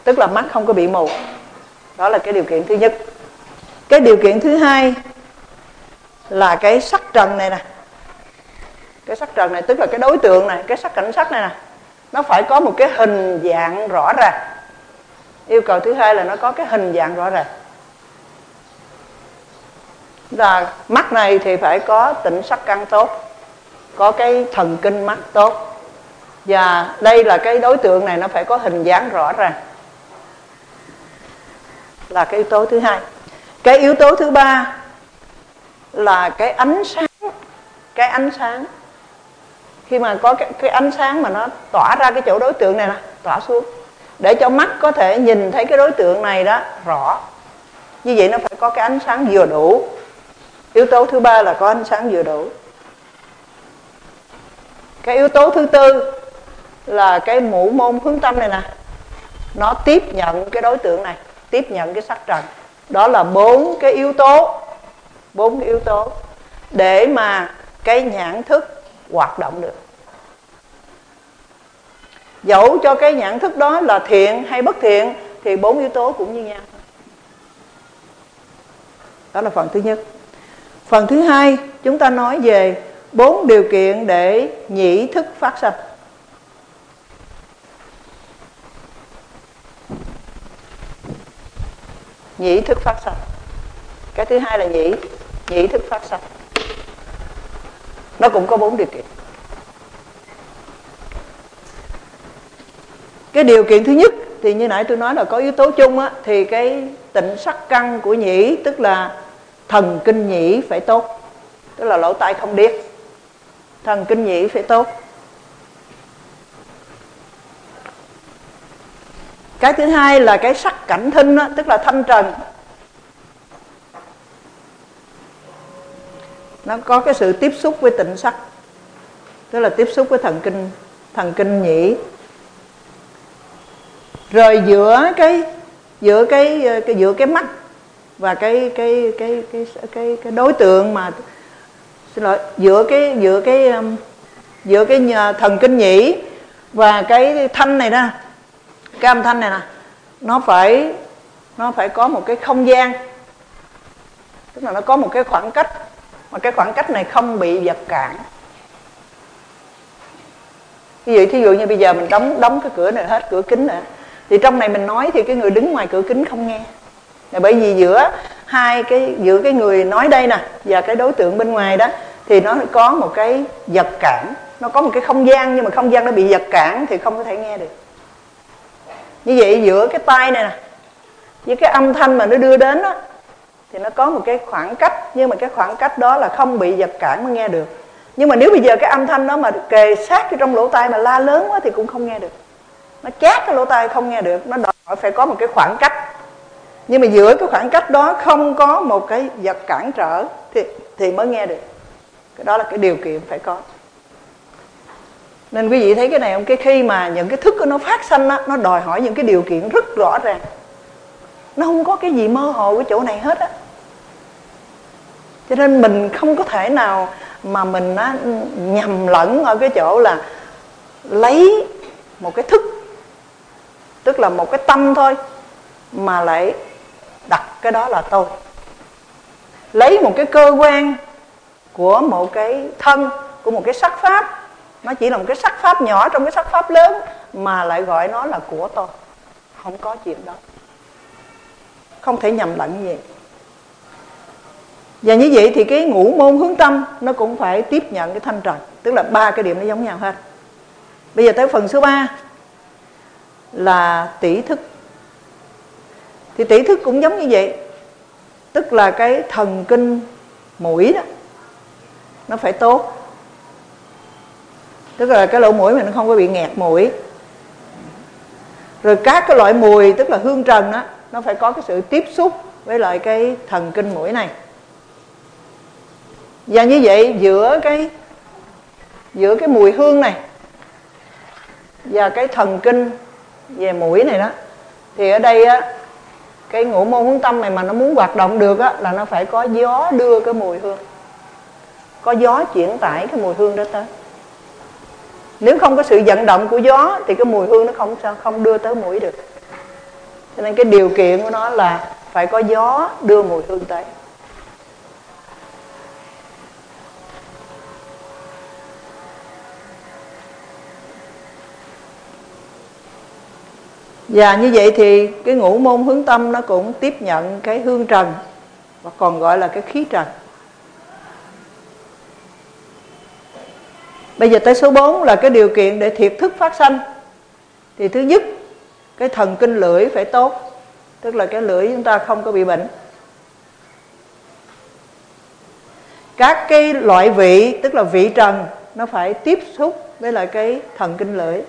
tức là mắt không có bị mù. Đó là cái điều kiện thứ nhất. Cái điều kiện thứ hai là cái sắc trần này nè. Cái sắc trần này tức là cái đối tượng này, cái sắc cảnh sắc này nè, nó phải có một cái hình dạng rõ ràng. Yêu cầu thứ hai là nó có cái hình dạng rõ ràng. Là mắt này thì phải có tịnh sắc căn tốt, có cái thần kinh mắt tốt. Và đây là cái đối tượng này nó phải có hình dáng rõ ràng, là cái yếu tố thứ hai. Cái yếu tố thứ ba là cái ánh sáng. Cái ánh sáng, khi mà có cái, cái ánh sáng mà nó tỏa ra cái chỗ đối tượng này nè, tỏa xuống, để cho mắt có thể nhìn thấy cái đối tượng này đó rõ. Như vậy nó phải có cái ánh sáng vừa đủ. Yếu tố thứ ba là có ánh sáng vừa đủ. Cái yếu tố thứ tư là cái mũ môn hướng tâm này nè, nó tiếp nhận cái đối tượng này, tiếp nhận cái sắc trần. Đó là bốn cái yếu tố, bốn cái yếu tố để mà cái nhãn thức hoạt động được. Dẫu cho cái nhãn thức đó là thiện hay bất thiện thì bốn yếu tố cũng như nhau. Đó là phần thứ nhất. Phần thứ hai, chúng ta nói về bốn điều kiện để nhĩ thức phát sanh. Nhĩ thức phát sanh. Cái thứ hai là nhĩ, nhĩ thức phát sanh. Nó cũng có bốn điều kiện. Cái điều kiện thứ nhất thì như nãy tôi nói là có yếu tố chung á, thì cái tịnh sắc căn của nhĩ, tức là thần kinh nhĩ phải tốt, tức là lỗ tai không điếc, thần kinh nhĩ phải tốt. Cái thứ hai là cái sắc cảnh thinh á, tức là thanh trần, nó có cái sự tiếp xúc với tịnh sắc, tức là tiếp xúc với thần kinh thần kinh nhĩ. Rồi giữa cái giữa cái cái giữa cái mắt và cái cái cái cái cái cái đối tượng mà xin lỗi giữa cái giữa cái giữa cái thần kinh nhĩ và cái thanh này nè, cái âm thanh này nè, nó phải nó phải có một cái không gian, tức là nó có một cái khoảng cách, mà cái khoảng cách này không bị vật cản. Ví dụ thí dụ như bây giờ mình đóng đóng cái cửa này hết, cửa kính này, thì trong này mình nói thì cái người đứng ngoài cửa kính không nghe. Là bởi vì giữa hai cái giữa cái người nói đây nè và cái đối tượng bên ngoài đó thì nó có một cái vật cản, nó có một cái không gian, nhưng mà không gian nó bị vật cản thì không có thể nghe được. Như vậy giữa cái tai này nè với cái âm thanh mà nó đưa đến đó, thì nó có một cái khoảng cách, nhưng mà cái khoảng cách đó là không bị vật cản mới nghe được. Nhưng mà nếu bây giờ cái âm thanh đó mà kề sát vô trong lỗ tai mà la lớn quá thì cũng không nghe được. Nó chát cái lỗ tai không nghe được, nó đòi hỏi phải có một cái khoảng cách. Nhưng mà giữa cái khoảng cách đó không có một cái vật cản trở thì, thì mới nghe được. Cái đó là cái điều kiện phải có. Nên quý vị thấy cái này không? Cái khi mà những cái thức của nó phát sanh đó, nó đòi hỏi những cái điều kiện rất rõ ràng. Nó không có cái gì mơ hồ cái chỗ này hết á. Cho nên mình không có thể nào mà mình á, nhầm lẫn ở cái chỗ là lấy một cái thức, tức là một cái tâm thôi, mà lại đặt cái đó là tôi. Lấy một cái cơ quan của một cái thân, của một cái sắc pháp, nó chỉ là một cái sắc pháp nhỏ trong cái sắc pháp lớn, mà lại gọi nó là của tôi. Không có chuyện đó, không thể nhầm lẫn như vậy. Và như vậy thì cái ngũ môn hướng tâm nó cũng phải tiếp nhận cái thanh trần, tức là ba cái điểm nó giống nhau hết. Bây giờ tới phần số ba là tỷ thức. Thì tỷ thức cũng giống như vậy, tức là cái thần kinh mũi đó nó phải tốt, tức là cái lỗ mũi mình nó không có bị nghẹt mũi. Rồi các cái loại mùi, tức là hương trần đó, nó phải có cái sự tiếp xúc với lại cái thần kinh mũi này. Và như vậy giữa cái giữa cái mùi hương này và cái thần kinh về mũi này đó, thì ở đây á, cái ngũ môn hướng tâm này mà nó muốn hoạt động được á, là nó phải có gió đưa cái mùi hương, có gió chuyển tải cái mùi hương đó tới. Nếu không có sự vận động của gió thì cái mùi hương nó không không đưa tới mũi được. Cho nên cái điều kiện của nó là phải có gió đưa mùi hương tới. Và như vậy thì cái ngũ môn hướng tâm nó cũng tiếp nhận cái hương trần, và còn gọi là cái khí trần. Bây giờ tới số bốn là cái điều kiện để thiệt thức phát sanh. Thì thứ nhất, cái thần kinh lưỡi phải tốt, tức là cái lưỡi chúng ta không có bị bệnh. Các cái loại vị, tức là vị trần, nó phải tiếp xúc với lại cái thần kinh lưỡi.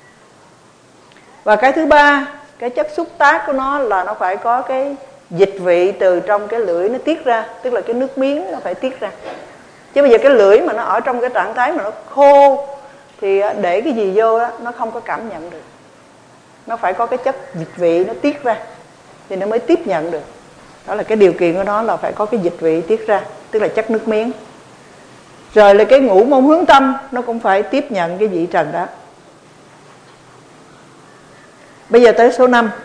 Và cái thứ ba, cái chất xúc tác của nó là nó phải có cái dịch vị từ trong cái lưỡi nó tiết ra, tức là cái nước miếng nó phải tiết ra. Chứ bây giờ cái lưỡi mà nó ở trong cái trạng thái mà nó khô thì để cái gì vô đó, nó không có cảm nhận được. Nó phải có cái chất dịch vị nó tiết ra thì nó mới tiếp nhận được. Đó là cái điều kiện của nó, là phải có cái dịch vị tiết ra, tức là chất nước miếng. Rồi là cái ngũ môn hướng tâm nó cũng phải tiếp nhận cái vị trần đó. Bây giờ tới số năm.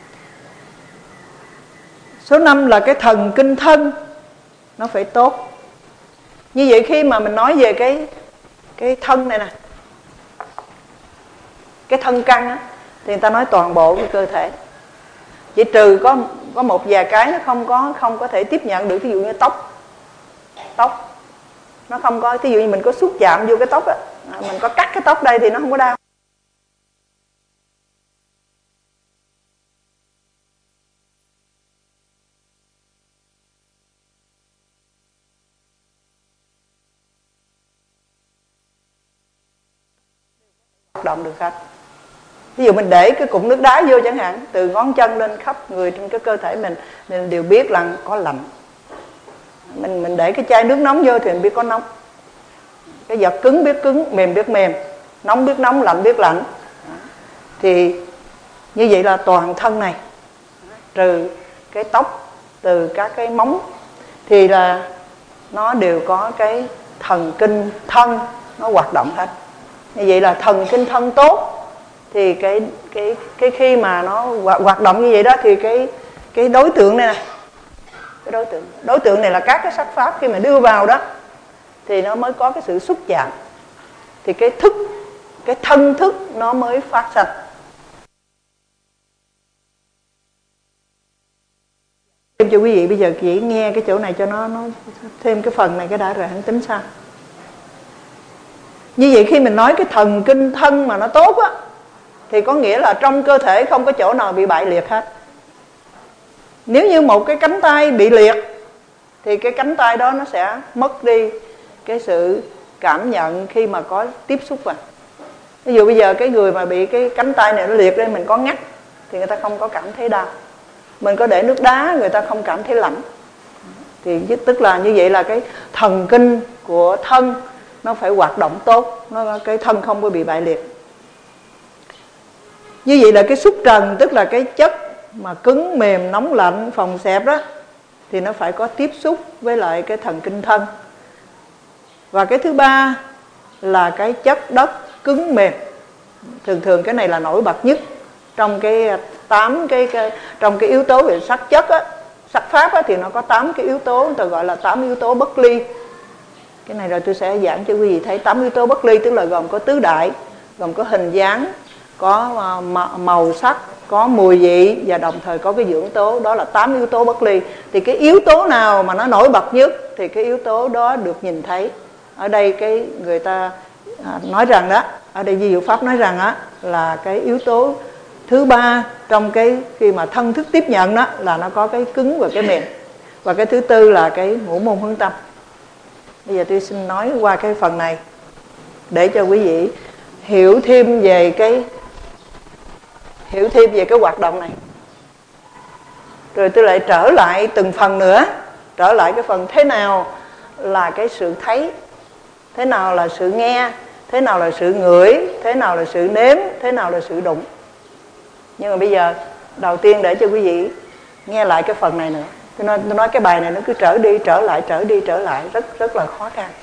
Số năm là cái thần kinh thân nó phải tốt. Như vậy khi mà mình nói về cái cái thân này nè, cái thân căn á, thì người ta nói toàn bộ cái cơ thể. Chỉ trừ có có một vài cái nó không có không có thể tiếp nhận được, ví dụ như tóc. Tóc nó không có, ví dụ như mình có xúc chạm vô cái tóc á, mình có cắt cái tóc đây thì nó không có đau. Hoạt động được hết. Ví dụ mình để cái cụm nước đá vô chẳng hạn, từ ngón chân lên khắp người trên cái cơ thể mình, mình đều biết là có lạnh. Mình mình để cái chai nước nóng vô thì mình biết có nóng. Cái vật cứng biết cứng, mềm biết mềm, nóng biết nóng, lạnh biết lạnh. Thì như vậy là toàn thân này, trừ cái tóc, từ các cái móng, thì là nó đều có cái thần kinh thân nó hoạt động hết. Như vậy là thần kinh thân tốt thì cái cái cái khi mà nó hoạt động như vậy đó thì cái cái đối tượng này nè, cái đối tượng đối tượng này là các cái sắc pháp khi mà đưa vào đó thì nó mới có cái sự xúc chạm, thì cái thức, cái thân thức nó mới phát sinh. Thêm cho quý vị, bây giờ chỉ nghe cái chỗ này cho nó nó thêm cái phần này cái đã rồi hãy tính sao. Như vậy khi mình nói cái thần kinh thân mà nó tốt á, thì có nghĩa là trong cơ thể không có chỗ nào bị bại liệt hết. Nếu như một cái cánh tay bị liệt thì cái cánh tay đó nó sẽ mất đi cái sự cảm nhận khi mà có tiếp xúc vào. Ví dụ bây giờ cái người mà bị cái cánh tay này nó liệt lên, mình có ngắt thì người ta không có cảm thấy đau. Mình có để nước đá người ta không cảm thấy lạnh. Thì tức là như vậy là cái thần kinh của thân nó phải hoạt động tốt, nó cái thân không có bị bại liệt. Như vậy là cái xúc trần, tức là cái chất mà cứng, mềm, nóng, lạnh, phòng xẹp đó, thì nó phải có tiếp xúc với lại cái thần kinh thân. Và cái thứ ba là cái chất đất cứng mềm. Thường thường cái này là nổi bật nhất trong cái tám cái, cái trong cái yếu tố về sắc chất á, sắc pháp á, thì nó có tám cái yếu tố, người ta gọi là tám yếu tố bất ly. Cái này rồi tôi sẽ giảng cho quý vị thấy tám yếu tố bất ly, tức là gồm có tứ đại, gồm có hình dáng, có màu sắc, có mùi vị và đồng thời có cái dưỡng tố. Đó là tám yếu tố bất ly. Thì cái yếu tố nào mà nó nổi bật nhất thì cái yếu tố đó được nhìn thấy. Ở đây cái người ta nói rằng đó, ở đây Di Diệu Pháp nói rằng á, là cái yếu tố thứ ba trong cái khi mà thân thức tiếp nhận đó là nó có cái cứng và cái mềm. Và cái thứ tư là cái ngũ môn hướng tâm. Bây giờ tôi xin nói qua cái phần này để cho quý vị hiểu thêm về cái hiểu thêm về cái hoạt động này. Rồi tôi lại trở lại từng phần nữa, trở lại cái phần thế nào là cái sự thấy, thế nào là sự nghe, thế nào là sự ngửi, thế nào là sự nếm, thế nào là sự đụng. Nhưng mà bây giờ đầu tiên để cho quý vị nghe lại cái phần này nữa. Tôi nói, tôi nói cái bài này nó cứ trở đi trở lại, trở đi trở lại, rất rất là khó khăn.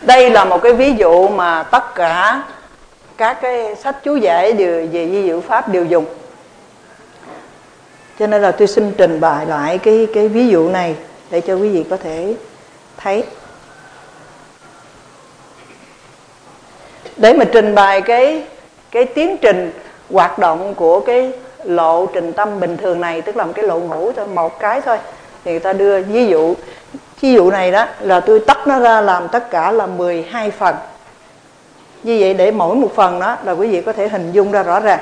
Đây là một cái ví dụ mà tất cả các cái sách chú giải đều về vi diệu pháp đều dùng. Cho nên là tôi xin trình bày lại cái cái ví dụ này để cho quý vị có thể thấy. Để mà trình bày cái cái tiến trình hoạt động của cái lộ trình tâm bình thường này, tức là một cái lộ ngũ thôi, một cái thôi, thì người ta đưa ví dụ. Ví dụ này đó là tôi tách nó ra làm tất cả là mười hai phần. Như vậy để mỗi một phần đó là quý vị có thể hình dung ra rõ ràng.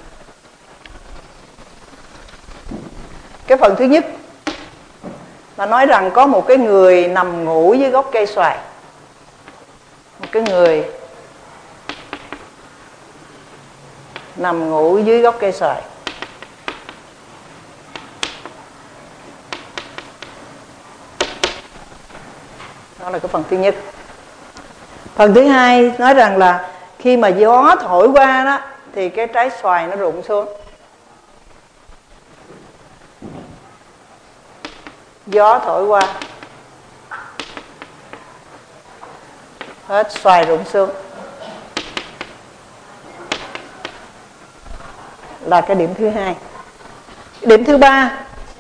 Cái phần thứ nhất là nói rằng có một cái người nằm ngủ dưới gốc cây xoài. Một cái người nằm ngủ dưới gốc cây xoài. Đó là cái phần thứ nhất. Phần thứ hai nói rằng là khi mà gió thổi qua đó thì cái trái xoài nó rụng xuống. Gió thổi qua, hết xoài rụng xuống. Là cái điểm thứ hai. Điểm thứ ba,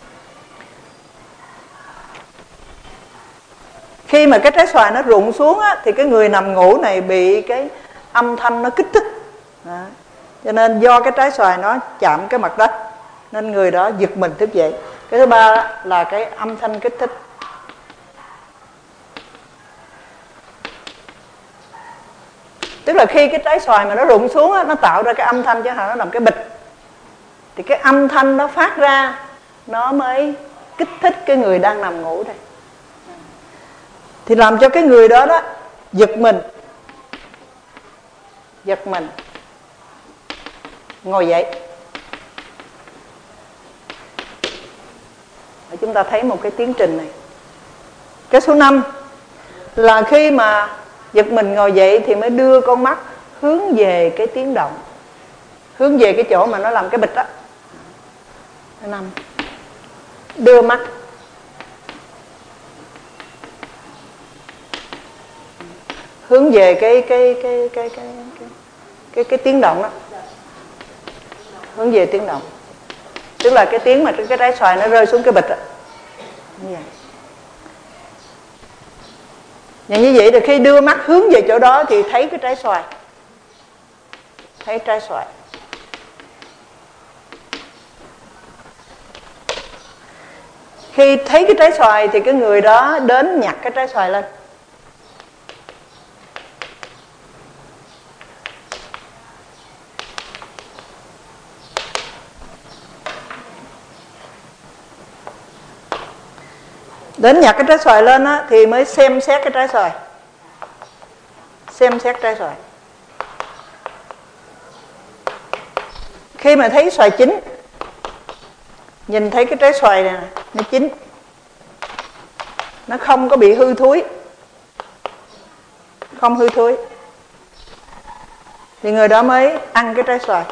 khi mà cái trái xoài nó rụng xuống á, thì cái người nằm ngủ này bị cái âm thanh nó kích thích. Đó. Cho nên do cái trái xoài nó chạm cái mặt đất nên người đó giật mình thức dậy. Cái thứ ba là cái âm thanh kích thích. Tức là khi cái trái xoài mà nó rụng xuống á, nó tạo ra cái âm thanh, chứ nó làm cái bịch, thì cái âm thanh nó phát ra nó mới kích thích cái người đang nằm ngủ đây, thì làm cho cái người đó đó giật mình, giật mình ngồi dậy. Để chúng ta thấy một cái tiến trình này. Cái số năm là khi mà giật mình ngồi dậy thì mới đưa con mắt hướng về cái tiếng động, hướng về cái chỗ mà nó làm cái bịch đó. Cái năm, đưa mắt hướng về cái cái cái cái cái cái cái, cái tiếng động đó, hướng về tiếng động, tức là cái tiếng mà cái trái xoài nó rơi xuống cái bịch đó. Như vậy. Và như vậy thì khi đưa mắt hướng về chỗ đó thì thấy cái trái xoài, thấy trái xoài. Khi thấy cái trái xoài thì cái người đó đến nhặt cái trái xoài lên. Đến nhặt cái trái xoài lên á, thì mới xem xét cái trái xoài. Xem xét trái xoài. Khi mà thấy xoài chín, nhìn thấy cái trái xoài này nó chín, nó không có bị hư thúi, không hư thúi, thì người đó mới ăn cái trái xoài.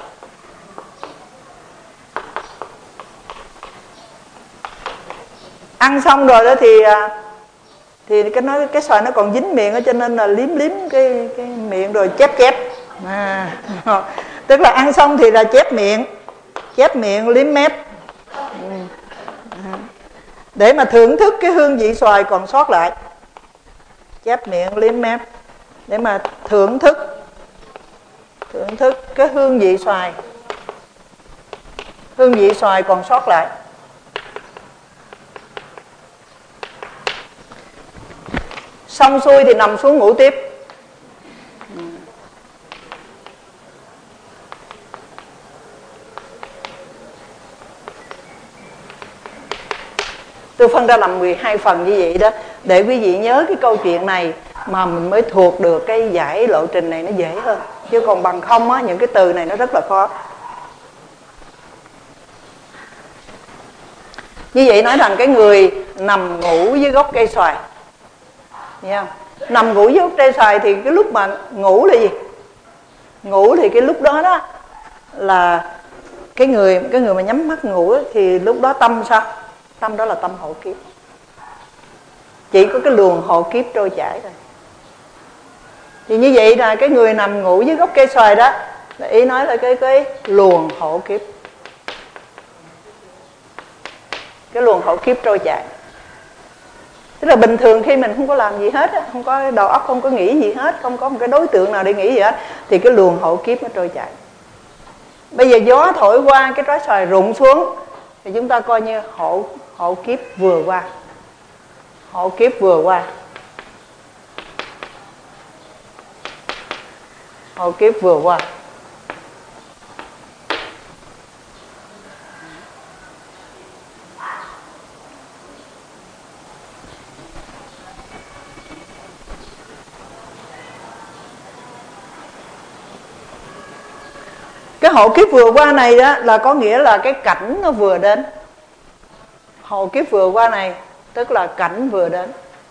Ăn xong rồi đó thì thì cái nói cái xoài nó còn dính miệng đó, cho nên là liếm liếm cái cái miệng rồi chép chép. À, tức là ăn xong thì là chép miệng, chép miệng liếm mép, để mà thưởng thức cái hương vị xoài còn sót lại. Chép miệng liếm mép để mà thưởng thức, thưởng thức cái hương vị xoài, hương vị xoài còn sót lại. Xong xuôi thì nằm xuống ngủ tiếp. Tôi phân ra làm mười hai phần như vậy đó, để quý vị nhớ cái câu chuyện này mà mình mới thuộc được cái giải lộ trình này nó dễ hơn. Chứ còn bằng không á, những cái từ này nó rất là khó. Như vậy nói rằng cái người nằm ngủ dưới gốc cây xoài, yeah. Nằm ngủ dưới gốc cây xoài thì cái lúc mà ngủ là gì? Ngủ thì cái lúc đó đó là cái người cái người mà nhắm mắt ngủ đó, thì lúc đó tâm sao? Tâm đó là tâm hộ kiếp. Chỉ có cái luồng hộ kiếp trôi chảy thôi. Thì như vậy là cái người nằm ngủ dưới gốc cây xoài đó, là ý nói là cái cái luồng hộ kiếp, cái luồng hộ kiếp trôi chảy. Tức là bình thường khi mình không có làm gì hết, không có đầu óc, không có nghĩ gì hết, không có một cái đối tượng nào để nghĩ gì hết, thì cái luồng hộ kiếp nó trôi chảy. Bây giờ gió thổi qua cái trái xoài rụng xuống, thì chúng ta coi như hộ hộ kiếp vừa qua, hộ kiếp vừa qua, hộ kiếp vừa qua. Cái hộ kiếp vừa qua này đó là có nghĩa là cái cảnh nó vừa đến. Hộ kiếp vừa qua này tức là cảnh vừa đến.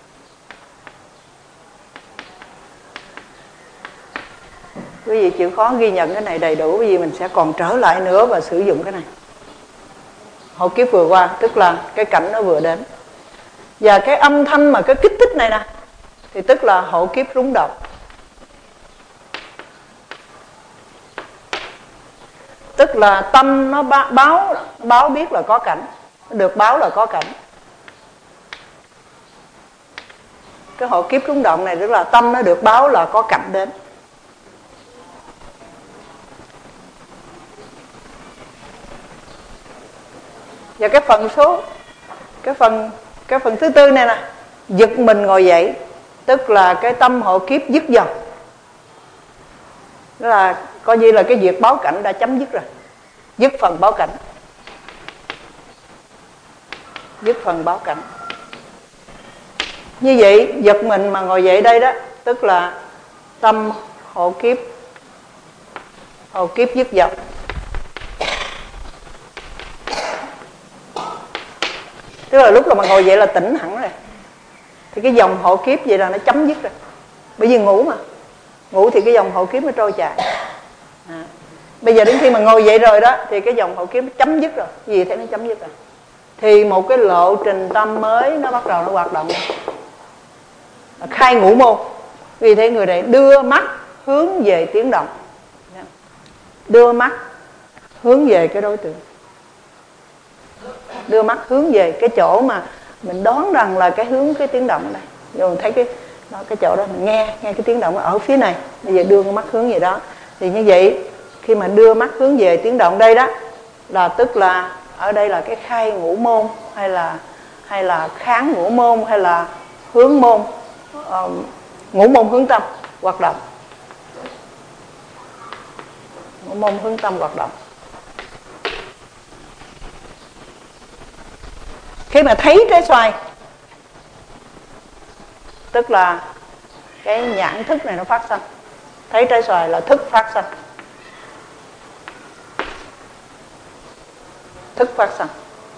Quý vị chịu khó ghi nhận cái này đầy đủ, bởi vì mình sẽ còn trở lại nữa và sử dụng cái này. Hộ kiếp vừa qua tức là cái cảnh nó vừa đến. Và cái âm thanh mà cái kích thích này nè thì tức là hộ kiếp rúng động. Tức là tâm nó báo báo biết là có cảnh, được báo là có cảnh. Cái hộ kiếp rung động này tức là tâm nó được báo là có cảnh đến. Và cái phần số cái phần cái phần thứ tư này nè, giật mình ngồi dậy, tức là cái tâm hộ kiếp dứt dần. Đó là coi như là cái việc báo cảnh đã chấm dứt rồi. Dứt phần báo cảnh. Dứt phần báo cảnh. Như vậy giật mình mà ngồi dậy đây đó, tức là tâm hộ kiếp hộ kiếp dứt dần. Tức là lúc là mà ngồi dậy là tỉnh hẳn rồi. Thì cái dòng hộ kiếp vậy là nó chấm dứt rồi. Bởi vì ngủ mà, ngủ thì cái dòng hộ kiếp nó trôi chảy. À. Bây giờ đến khi mà ngồi dậy rồi đó thì cái dòng hộ kiếp nó chấm dứt rồi. Gì thế nó chấm dứt rồi. Thì một cái lộ trình tâm mới nó bắt đầu nó hoạt động. Khai ngũ môn. Vì thế người này đưa mắt hướng về tiếng động. Đưa mắt hướng về cái đối tượng. Đưa mắt hướng về cái chỗ mà mình đoán rằng là cái hướng cái tiếng động ở đây. Rồi mình thấy cái đó, cái chỗ đó mình nghe nghe cái tiếng động ở phía này. Bây giờ đưa con mắt hướng về đó. Thì như vậy khi mà đưa mắt hướng về tiếng động đây đó, là tức là ở đây là cái khai ngũ môn, hay là hay là kháng ngũ môn, hay là hướng môn, uh, ngũ môn hướng tâm hoạt động. Ngũ môn hướng tâm hoạt động. Khi mà thấy trái xoài, tức là cái nhãn thức này nó phát sinh. Thấy trái xoài là thức phát sinh. Thức phát sinh.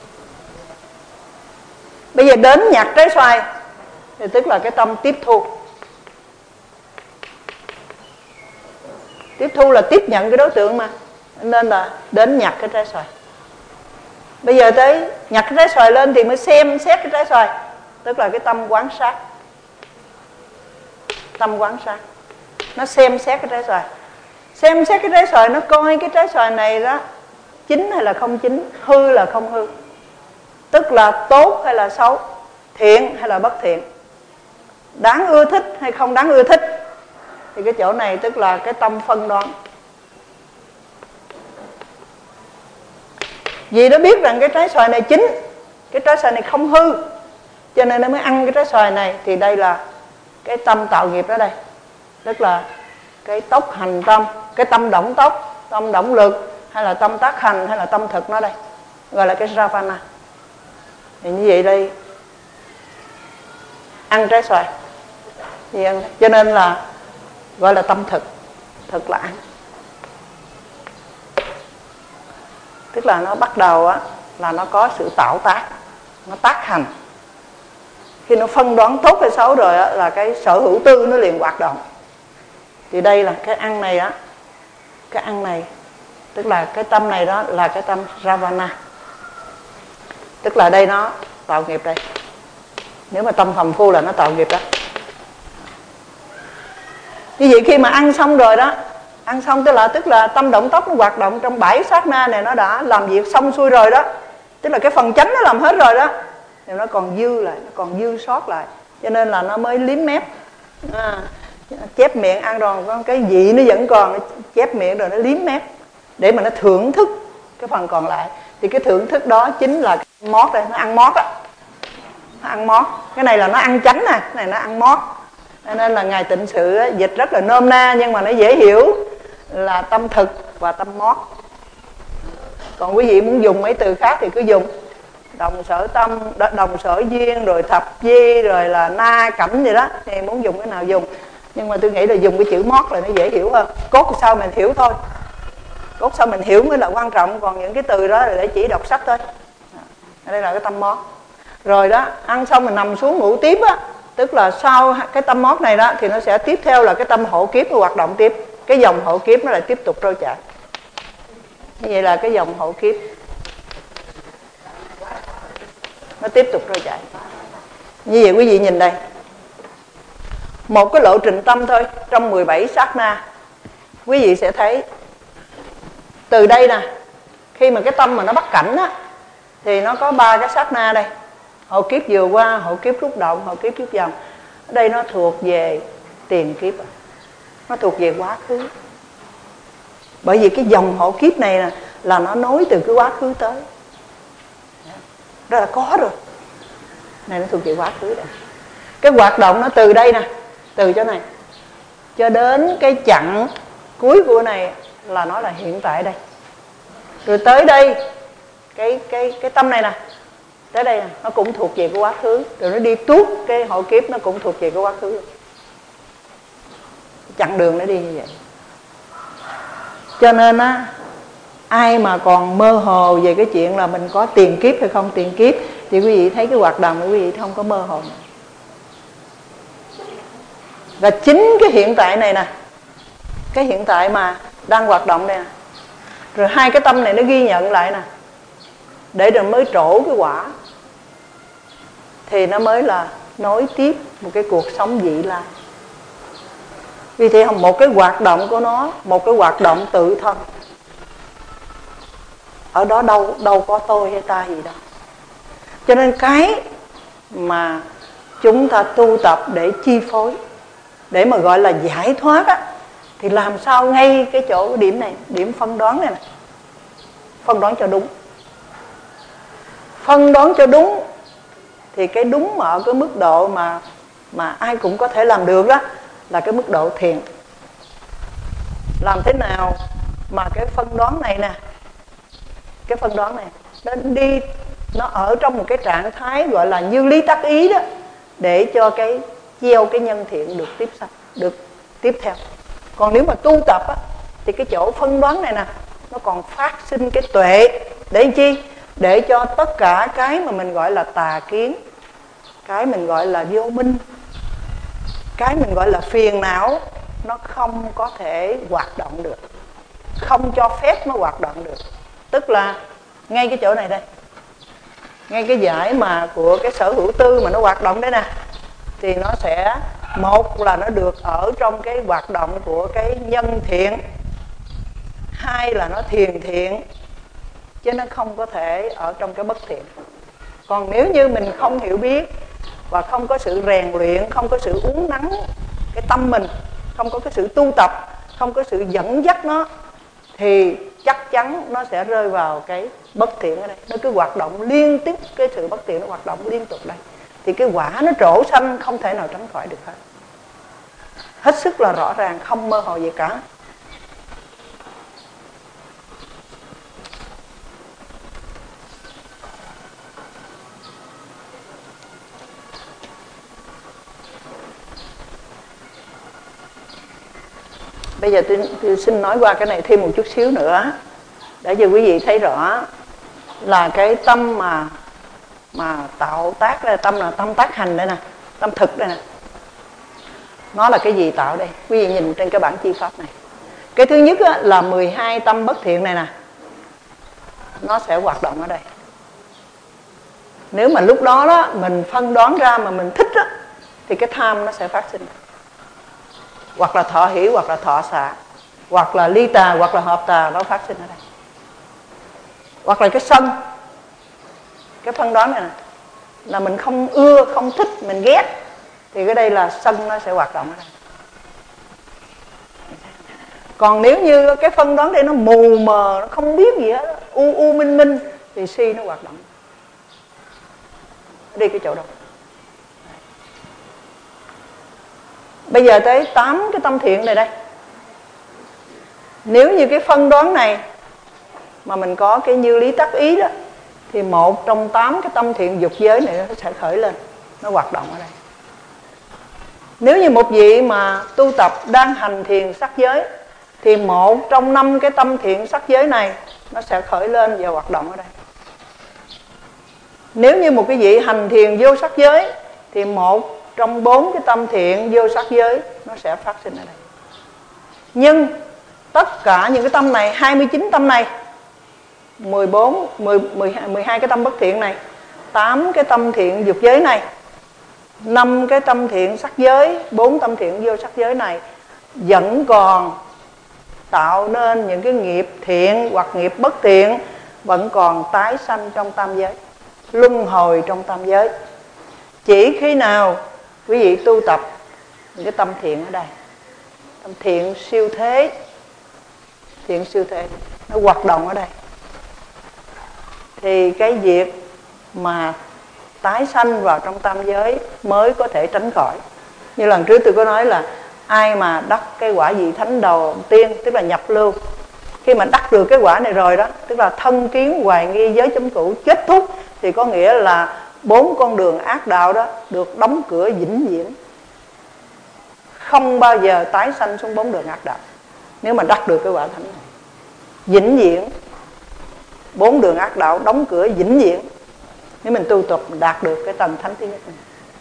Bây giờ đến nhặt trái xoài thì tức là cái tâm tiếp thu. Tiếp thu là tiếp nhận cái đối tượng mà, nên là đến nhặt cái trái xoài. Bây giờ tới nhặt cái trái xoài lên thì mới xem xét cái trái xoài, tức là cái tâm quán sát. Tâm quán sát nó xem xét cái trái xoài. Xem xét cái trái xoài, nó coi cái trái xoài này đó chín hay là không chín, hư là không hư, tức là tốt hay là xấu, thiện hay là bất thiện, đáng ưa thích hay không đáng ưa thích. Thì cái chỗ này tức là cái tâm phân đoán. Vì nó biết rằng cái trái xoài này chín, cái trái xoài này không hư, cho nên nó mới ăn cái trái xoài này. Thì đây là cái tâm tạo nghiệp đó đây. Tức là cái tốc hành tâm, cái tâm động tốc, tâm động lực, hay là tâm tác hành, hay là tâm thực nó đây, gọi là cái Ravana. Thì như vậy đây, ăn trái xoài thì ăn. Cho nên là gọi là tâm thực. Thực là ăn. Tức là nó bắt đầu á, là nó có sự tạo tác, nó tác hành. Khi nó phân đoán tốt hay xấu rồi á, là cái sở hữu tư nó liền hoạt động. Thì đây là cái ăn này á, cái ăn này, tức là cái tâm này đó là cái tâm Ravana. Tức là đây nó tạo nghiệp đây. Nếu mà tâm phàm phu là nó tạo nghiệp đó. Như vậy khi mà ăn xong rồi đó, ăn xong tức là tức là tâm động tốc nó hoạt động trong bảy sát na này, nó đã làm việc xong xuôi rồi đó, tức là cái phần chánh nó làm hết rồi đó, thì nó còn dư lại, nó còn dư sót lại, cho nên là nó mới liếm mép, à, chép miệng ăn rồi có cái vị nó vẫn còn, chép miệng rồi nó liếm mép để mà nó thưởng thức cái phần còn lại. Thì cái thưởng thức đó chính là cái mót đây, nó ăn mót á, nó ăn mót. Cái này là nó ăn chánh nè, cái này nó ăn mót. Cho nên là Ngài Tịnh Sự á, dịch rất là nôm na nhưng mà nó dễ hiểu là tâm thực và tâm mót. Còn quý vị muốn dùng mấy từ khác thì cứ dùng đồng sở tâm, đồng sở duyên, rồi thập di, rồi là na cảnh gì đó, thì muốn dùng cái nào dùng. Nhưng mà tôi nghĩ là dùng cái chữ mót là nó dễ hiểu hơn. Cốt sao mình hiểu thôi, cốt sao mình hiểu mới là quan trọng, còn những cái từ đó là để chỉ đọc sách thôi. Đây là cái tâm mót. Rồi đó, ăn xong mình nằm xuống ngủ tiếp á, tức là sau cái tâm mót này đó thì nó sẽ tiếp theo là cái tâm hộ kiếp nó hoạt động tiếp, cái dòng hộ kiếp nó lại tiếp tục trôi chảy. Như vậy là cái dòng hộ kiếp nó tiếp tục trôi chảy. Như vậy quý vị nhìn đây, một cái lộ trình tâm thôi, trong mười bảy sát na, quý vị sẽ thấy từ đây nè, khi mà cái tâm mà nó bắt cảnh á, thì nó có ba cái sát na đây. Hộ kiếp vừa qua, hộ kiếp rút động, hộ kiếp rút dòng. Ở đây nó thuộc về tiền kiếp, nó thuộc về quá khứ. Bởi vì cái dòng hộ kiếp này nè, là nó nối từ cái quá khứ tới. Đó là có rồi. Này nó thuộc về quá khứ đây. Cái hoạt động nó từ đây nè, từ chỗ này cho đến cái chặng cuối của này là nó là hiện tại đây. Rồi tới đây, cái cái cái tâm này nè, tới đây nè, nó cũng thuộc về cái quá khứ. Rồi nó đi tuốt cái hộ kiếp, nó cũng thuộc về cái quá khứ. Chặng đường nó đi như vậy. Cho nên á, ai mà còn mơ hồ về cái chuyện là mình có tiền kiếp hay không tiền kiếp, thì quý vị thấy cái hoạt động của quý vị không có mơ hồ nữa. Và chính cái hiện tại này nè, cái hiện tại mà đang hoạt động đây nè, rồi hai cái tâm này nó ghi nhận lại nè, để rồi mới trổ cái quả, thì nó mới là nối tiếp một cái cuộc sống vị lai. Vì thế một cái hoạt động của nó, một cái hoạt động tự thân, ở đó đâu đâu có tôi hay ta gì đâu. Cho nên cái mà chúng ta tu tập để chi phối, để mà gọi là giải thoát á, thì làm sao ngay cái chỗ điểm này, điểm phân đoán này nè, phân đoán cho đúng. Phân đoán cho đúng thì cái đúng mà ở cái mức độ mà mà ai cũng có thể làm được đó, là cái mức độ thiền. Làm thế nào mà cái phân đoán này nè, cái phân đoán này nó đi, nó ở trong một cái trạng thái gọi là như lý tác ý đó, để cho cái gieo cái nhân thiện được tiếp sanh, được tiếp theo. Còn nếu mà tu tập á, thì cái chỗ phân đoán này nè, nó còn phát sinh cái tuệ. Để chi? Để cho tất cả cái mà mình gọi là tà kiến, cái mình gọi là vô minh, cái mình gọi là phiền não, nó không có thể hoạt động được, không cho phép nó hoạt động được. Tức là ngay cái chỗ này đây, ngay cái giải mà của cái sở hữu tư mà nó hoạt động đấy nè, thì nó sẽ, một là nó được ở trong cái hoạt động của cái nhân thiện, hai là nó thiền thiện, chứ nó không có thể ở trong cái bất thiện. Còn nếu như mình không hiểu biết và không có sự rèn luyện, không có sự uốn nắn cái tâm mình, không có cái sự tu tập, không có sự dẫn dắt nó, thì chắc chắn nó sẽ rơi vào cái bất thiện ở đây. Nó cứ hoạt động liên tiếp, cái sự bất thiện nó hoạt động liên tục đây, thì cái quả nó trổ sanh không thể nào tránh khỏi được hết. Hết sức là rõ ràng, không mơ hồ gì cả. Bây giờ tôi, tôi xin nói qua cái này thêm một chút xíu nữa, để cho quý vị thấy rõ là cái tâm mà mà tạo tác đây, tâm là tâm tác hành đây nè, tâm thực đây nè, nó là cái gì tạo đây? Quý vị nhìn trên cái bảng chi pháp này, cái thứ nhất á, là mười hai tâm bất thiện này nè, nó sẽ hoạt động ở đây. Nếu mà lúc đó đó mình phân đoán ra mà mình thích á, thì cái tham nó sẽ phát sinh. hoặc là thọ hỷ, hoặc là thọ xả, hoặc là ly tà, hoặc là hợp tà, nó phát sinh ở đây. Hoặc là cái sân, cái phân đoán này nè, là mình không ưa, không thích, mình ghét, thì cái đây là sân nó sẽ hoạt động ở đây. Còn nếu như cái phân đoán đây nó mù mờ, nó không biết gì hết, u u minh minh, thì si nó hoạt động. Đi cái chỗ đó. Bây giờ tới tám cái tâm thiện này đây. Nếu như cái phân đoán này mà mình có cái như lý tác ý đó, thì một trong tám cái tâm thiện dục giới này nó sẽ khởi lên, nó hoạt động ở đây. Nếu như một vị mà tu tập đang hành thiền sắc giới, thì một trong năm cái tâm thiện sắc giới này nó sẽ khởi lên và hoạt động ở đây. Nếu như một cái vị hành thiền vô sắc giới, thì một trong bốn cái tâm thiện vô sắc giới nó sẽ phát sinh ở đây. Nhưng tất cả những cái tâm này, hai mươi chín tâm này, mười bốn, mười, mười, mười hai cái tâm bất thiện này, tám cái tâm thiện dục giới này, năm cái tâm thiện sắc giới, bốn tâm thiện vô sắc giới này vẫn còn tạo nên những cái nghiệp thiện hoặc nghiệp bất thiện, vẫn còn tái sanh trong tam giới, luân hồi trong tam giới. Chỉ khi nào quý vị tu tập những cái tâm thiện ở đây, tâm thiện siêu thế, thiện siêu thế nó hoạt động ở đây, thì cái việc mà tái sanh vào trong tam giới mới có thể tránh khỏi. Như lần trước tôi có nói là ai mà đắc cái quả vị thánh đầu tiên, tức là nhập lưu, khi mà đắc được cái quả này rồi đó, tức là thân kiến hoài nghi giới chấm cũ kết thúc, thì có nghĩa là bốn con đường ác đạo đó được đóng cửa vĩnh viễn, không bao giờ tái sanh xuống bốn đường ác đạo. Nếu mà đắc được cái quả thánh này, vĩnh viễn, bốn đường ác đạo đóng cửa vĩnh viễn. Nếu mình tu tập mình đạt được cái tầng thánh thứ nhất này,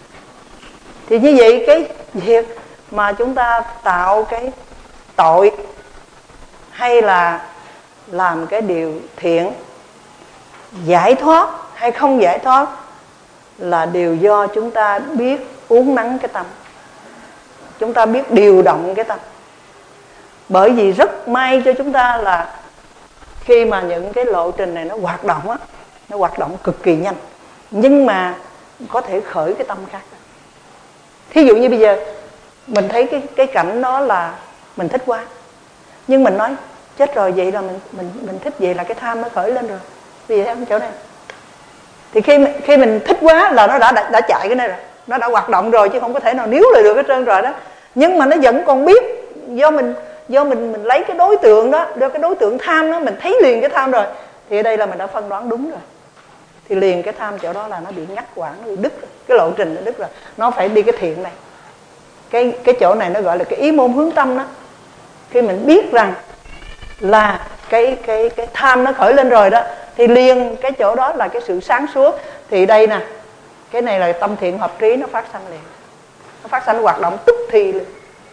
thì như vậy cái việc mà chúng ta tạo cái tội hay là làm cái điều thiện, giải thoát hay không giải thoát, là đều do chúng ta biết uốn nắn cái tâm, chúng ta biết điều động cái tâm. Bởi vì rất may cho chúng ta là khi mà những cái lộ trình này nó hoạt động á, nó hoạt động cực kỳ nhanh, nhưng mà có thể khởi cái tâm khác. Thí dụ như bây giờ mình thấy cái cái cảnh đó là mình thích quá, nhưng mình nói chết rồi, vậy là mình mình mình thích, vậy là cái tham nó khởi lên rồi. Vì vậy chỗ này, thì khi khi mình thích quá là nó đã đã, đã chạy cái này rồi, nó đã hoạt động rồi, chứ không có thể nào níu lại được hết trơn rồi đó. Nhưng mà nó vẫn còn biết, do mình do mình mình lấy cái đối tượng đó, do cái đối tượng tham đó, mình thấy liền cái tham rồi, thì ở đây là mình đã phân đoán đúng rồi. Thì liền cái tham chỗ đó là nó bị ngắt quãng, nó bị đứt rồi. Cái lộ trình nó đứt rồi, nó phải đi cái thiện này. Cái cái chỗ này nó gọi là cái ý môn hướng tâm đó. Khi mình biết rằng là cái cái cái tham nó khởi lên rồi đó, thì liền cái chỗ đó là cái sự sáng suốt. Thì đây nè, cái này là tâm thiện hợp trí, nó phát sanh liền, nó phát sanh hoạt động tức thì liền.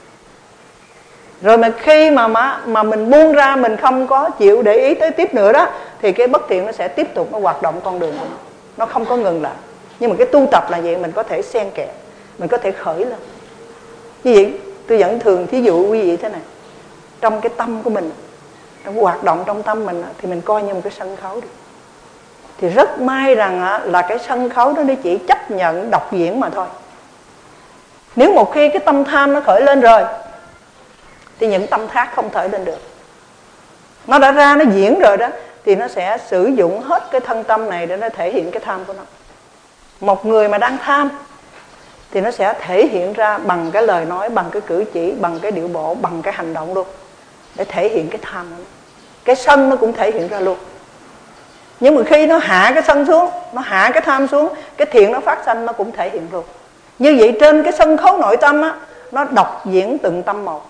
Rồi mà khi mà mà mà mình buông ra, mình không có chịu để ý tới tiếp nữa đó, thì cái bất thiện nó sẽ tiếp tục nó hoạt động con đường của nó, nó không có ngừng lại. Nhưng mà cái tu tập là vậy, mình có thể xen kẽ, mình có thể khởi lên. Như vậy tôi vẫn thường thí dụ quý vị thế này, trong cái tâm của mình, trong hoạt động trong tâm mình, thì mình coi như một cái sân khấu đi. Thì rất may rằng là cái sân khấu đó nó chỉ chấp nhận đọc diễn mà thôi. Nếu một khi cái tâm tham nó khởi lên rồi, thì những tâm khác không thể lên được. Nó đã ra, nó diễn rồi đó, thì nó sẽ sử dụng hết cái thân tâm này để nó thể hiện cái tham của nó. Một người mà đang tham thì nó sẽ thể hiện ra bằng cái lời nói, bằng cái cử chỉ, bằng cái điệu bộ, bằng cái hành động luôn, để thể hiện cái tham của nó. Cái sân nó cũng thể hiện ra luôn. Nhưng mà khi nó hạ cái sân xuống, nó hạ cái tham xuống, cái thiện nó phát sanh nó cũng thể hiện luôn. Như vậy trên cái sân khấu nội tâm á, nó đọc diễn từng tâm một.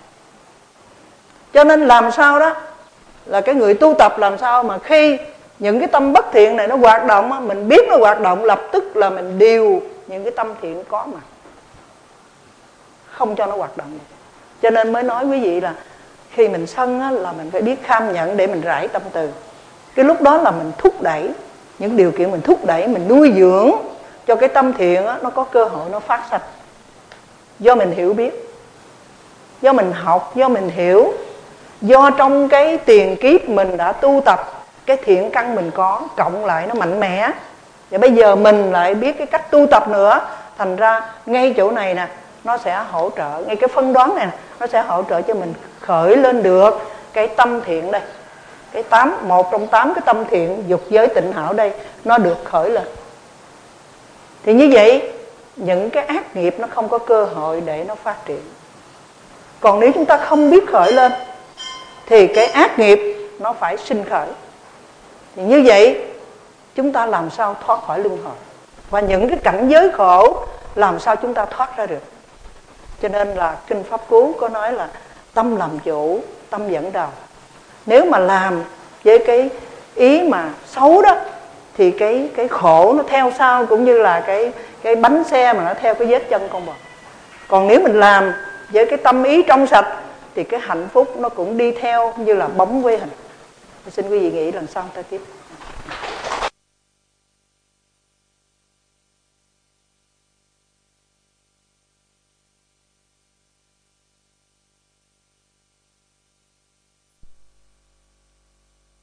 Cho nên làm sao đó là cái người tu tập làm sao mà khi những cái tâm bất thiện này nó hoạt động á, mình biết nó hoạt động, lập tức là mình điều những cái tâm thiện có mặt, không cho nó hoạt động được. Cho nên mới nói quý vị là khi mình sân á, là mình phải biết kham nhận để mình rải tâm từ. Cái lúc đó là mình thúc đẩy những điều kiện, mình thúc đẩy, mình nuôi dưỡng cho cái tâm thiện á, nó có cơ hội nó phát sanh. Do mình hiểu biết. do mình học, do mình hiểu, do trong cái tiền kiếp mình đã tu tập, cái thiện căn mình có cộng lại nó mạnh mẽ. Và bây giờ mình lại biết cái cách tu tập nữa, thành ra ngay chỗ này nè nó sẽ hỗ trợ, ngay cái phân đoán này nè, nó sẽ hỗ trợ cho mình khởi lên được cái tâm thiện đây. Cái tám, một trong tám cái tâm thiện dục giới tịnh hảo đây nó được khởi lên. Thì như vậy những cái ác nghiệp nó không có cơ hội để nó phát triển. Còn nếu chúng ta không biết khởi lên thì cái ác nghiệp nó phải sinh khởi. Thì như vậy chúng ta làm sao thoát khỏi luân hồi, và những cái cảnh giới khổ làm sao chúng ta thoát ra được. Cho nên là Kinh Pháp Cú có nói là tâm làm chủ, tâm dẫn đầu. Nếu mà làm với cái ý mà xấu đó thì cái cái khổ nó theo sau, cũng như là cái cái bánh xe mà nó theo cái vết chân con bò. Còn nếu mình làm với cái tâm ý trong sạch thì cái hạnh phúc nó cũng đi theo như là bóng với hình. Xin quý vị nghĩ lần sau ta tiếp.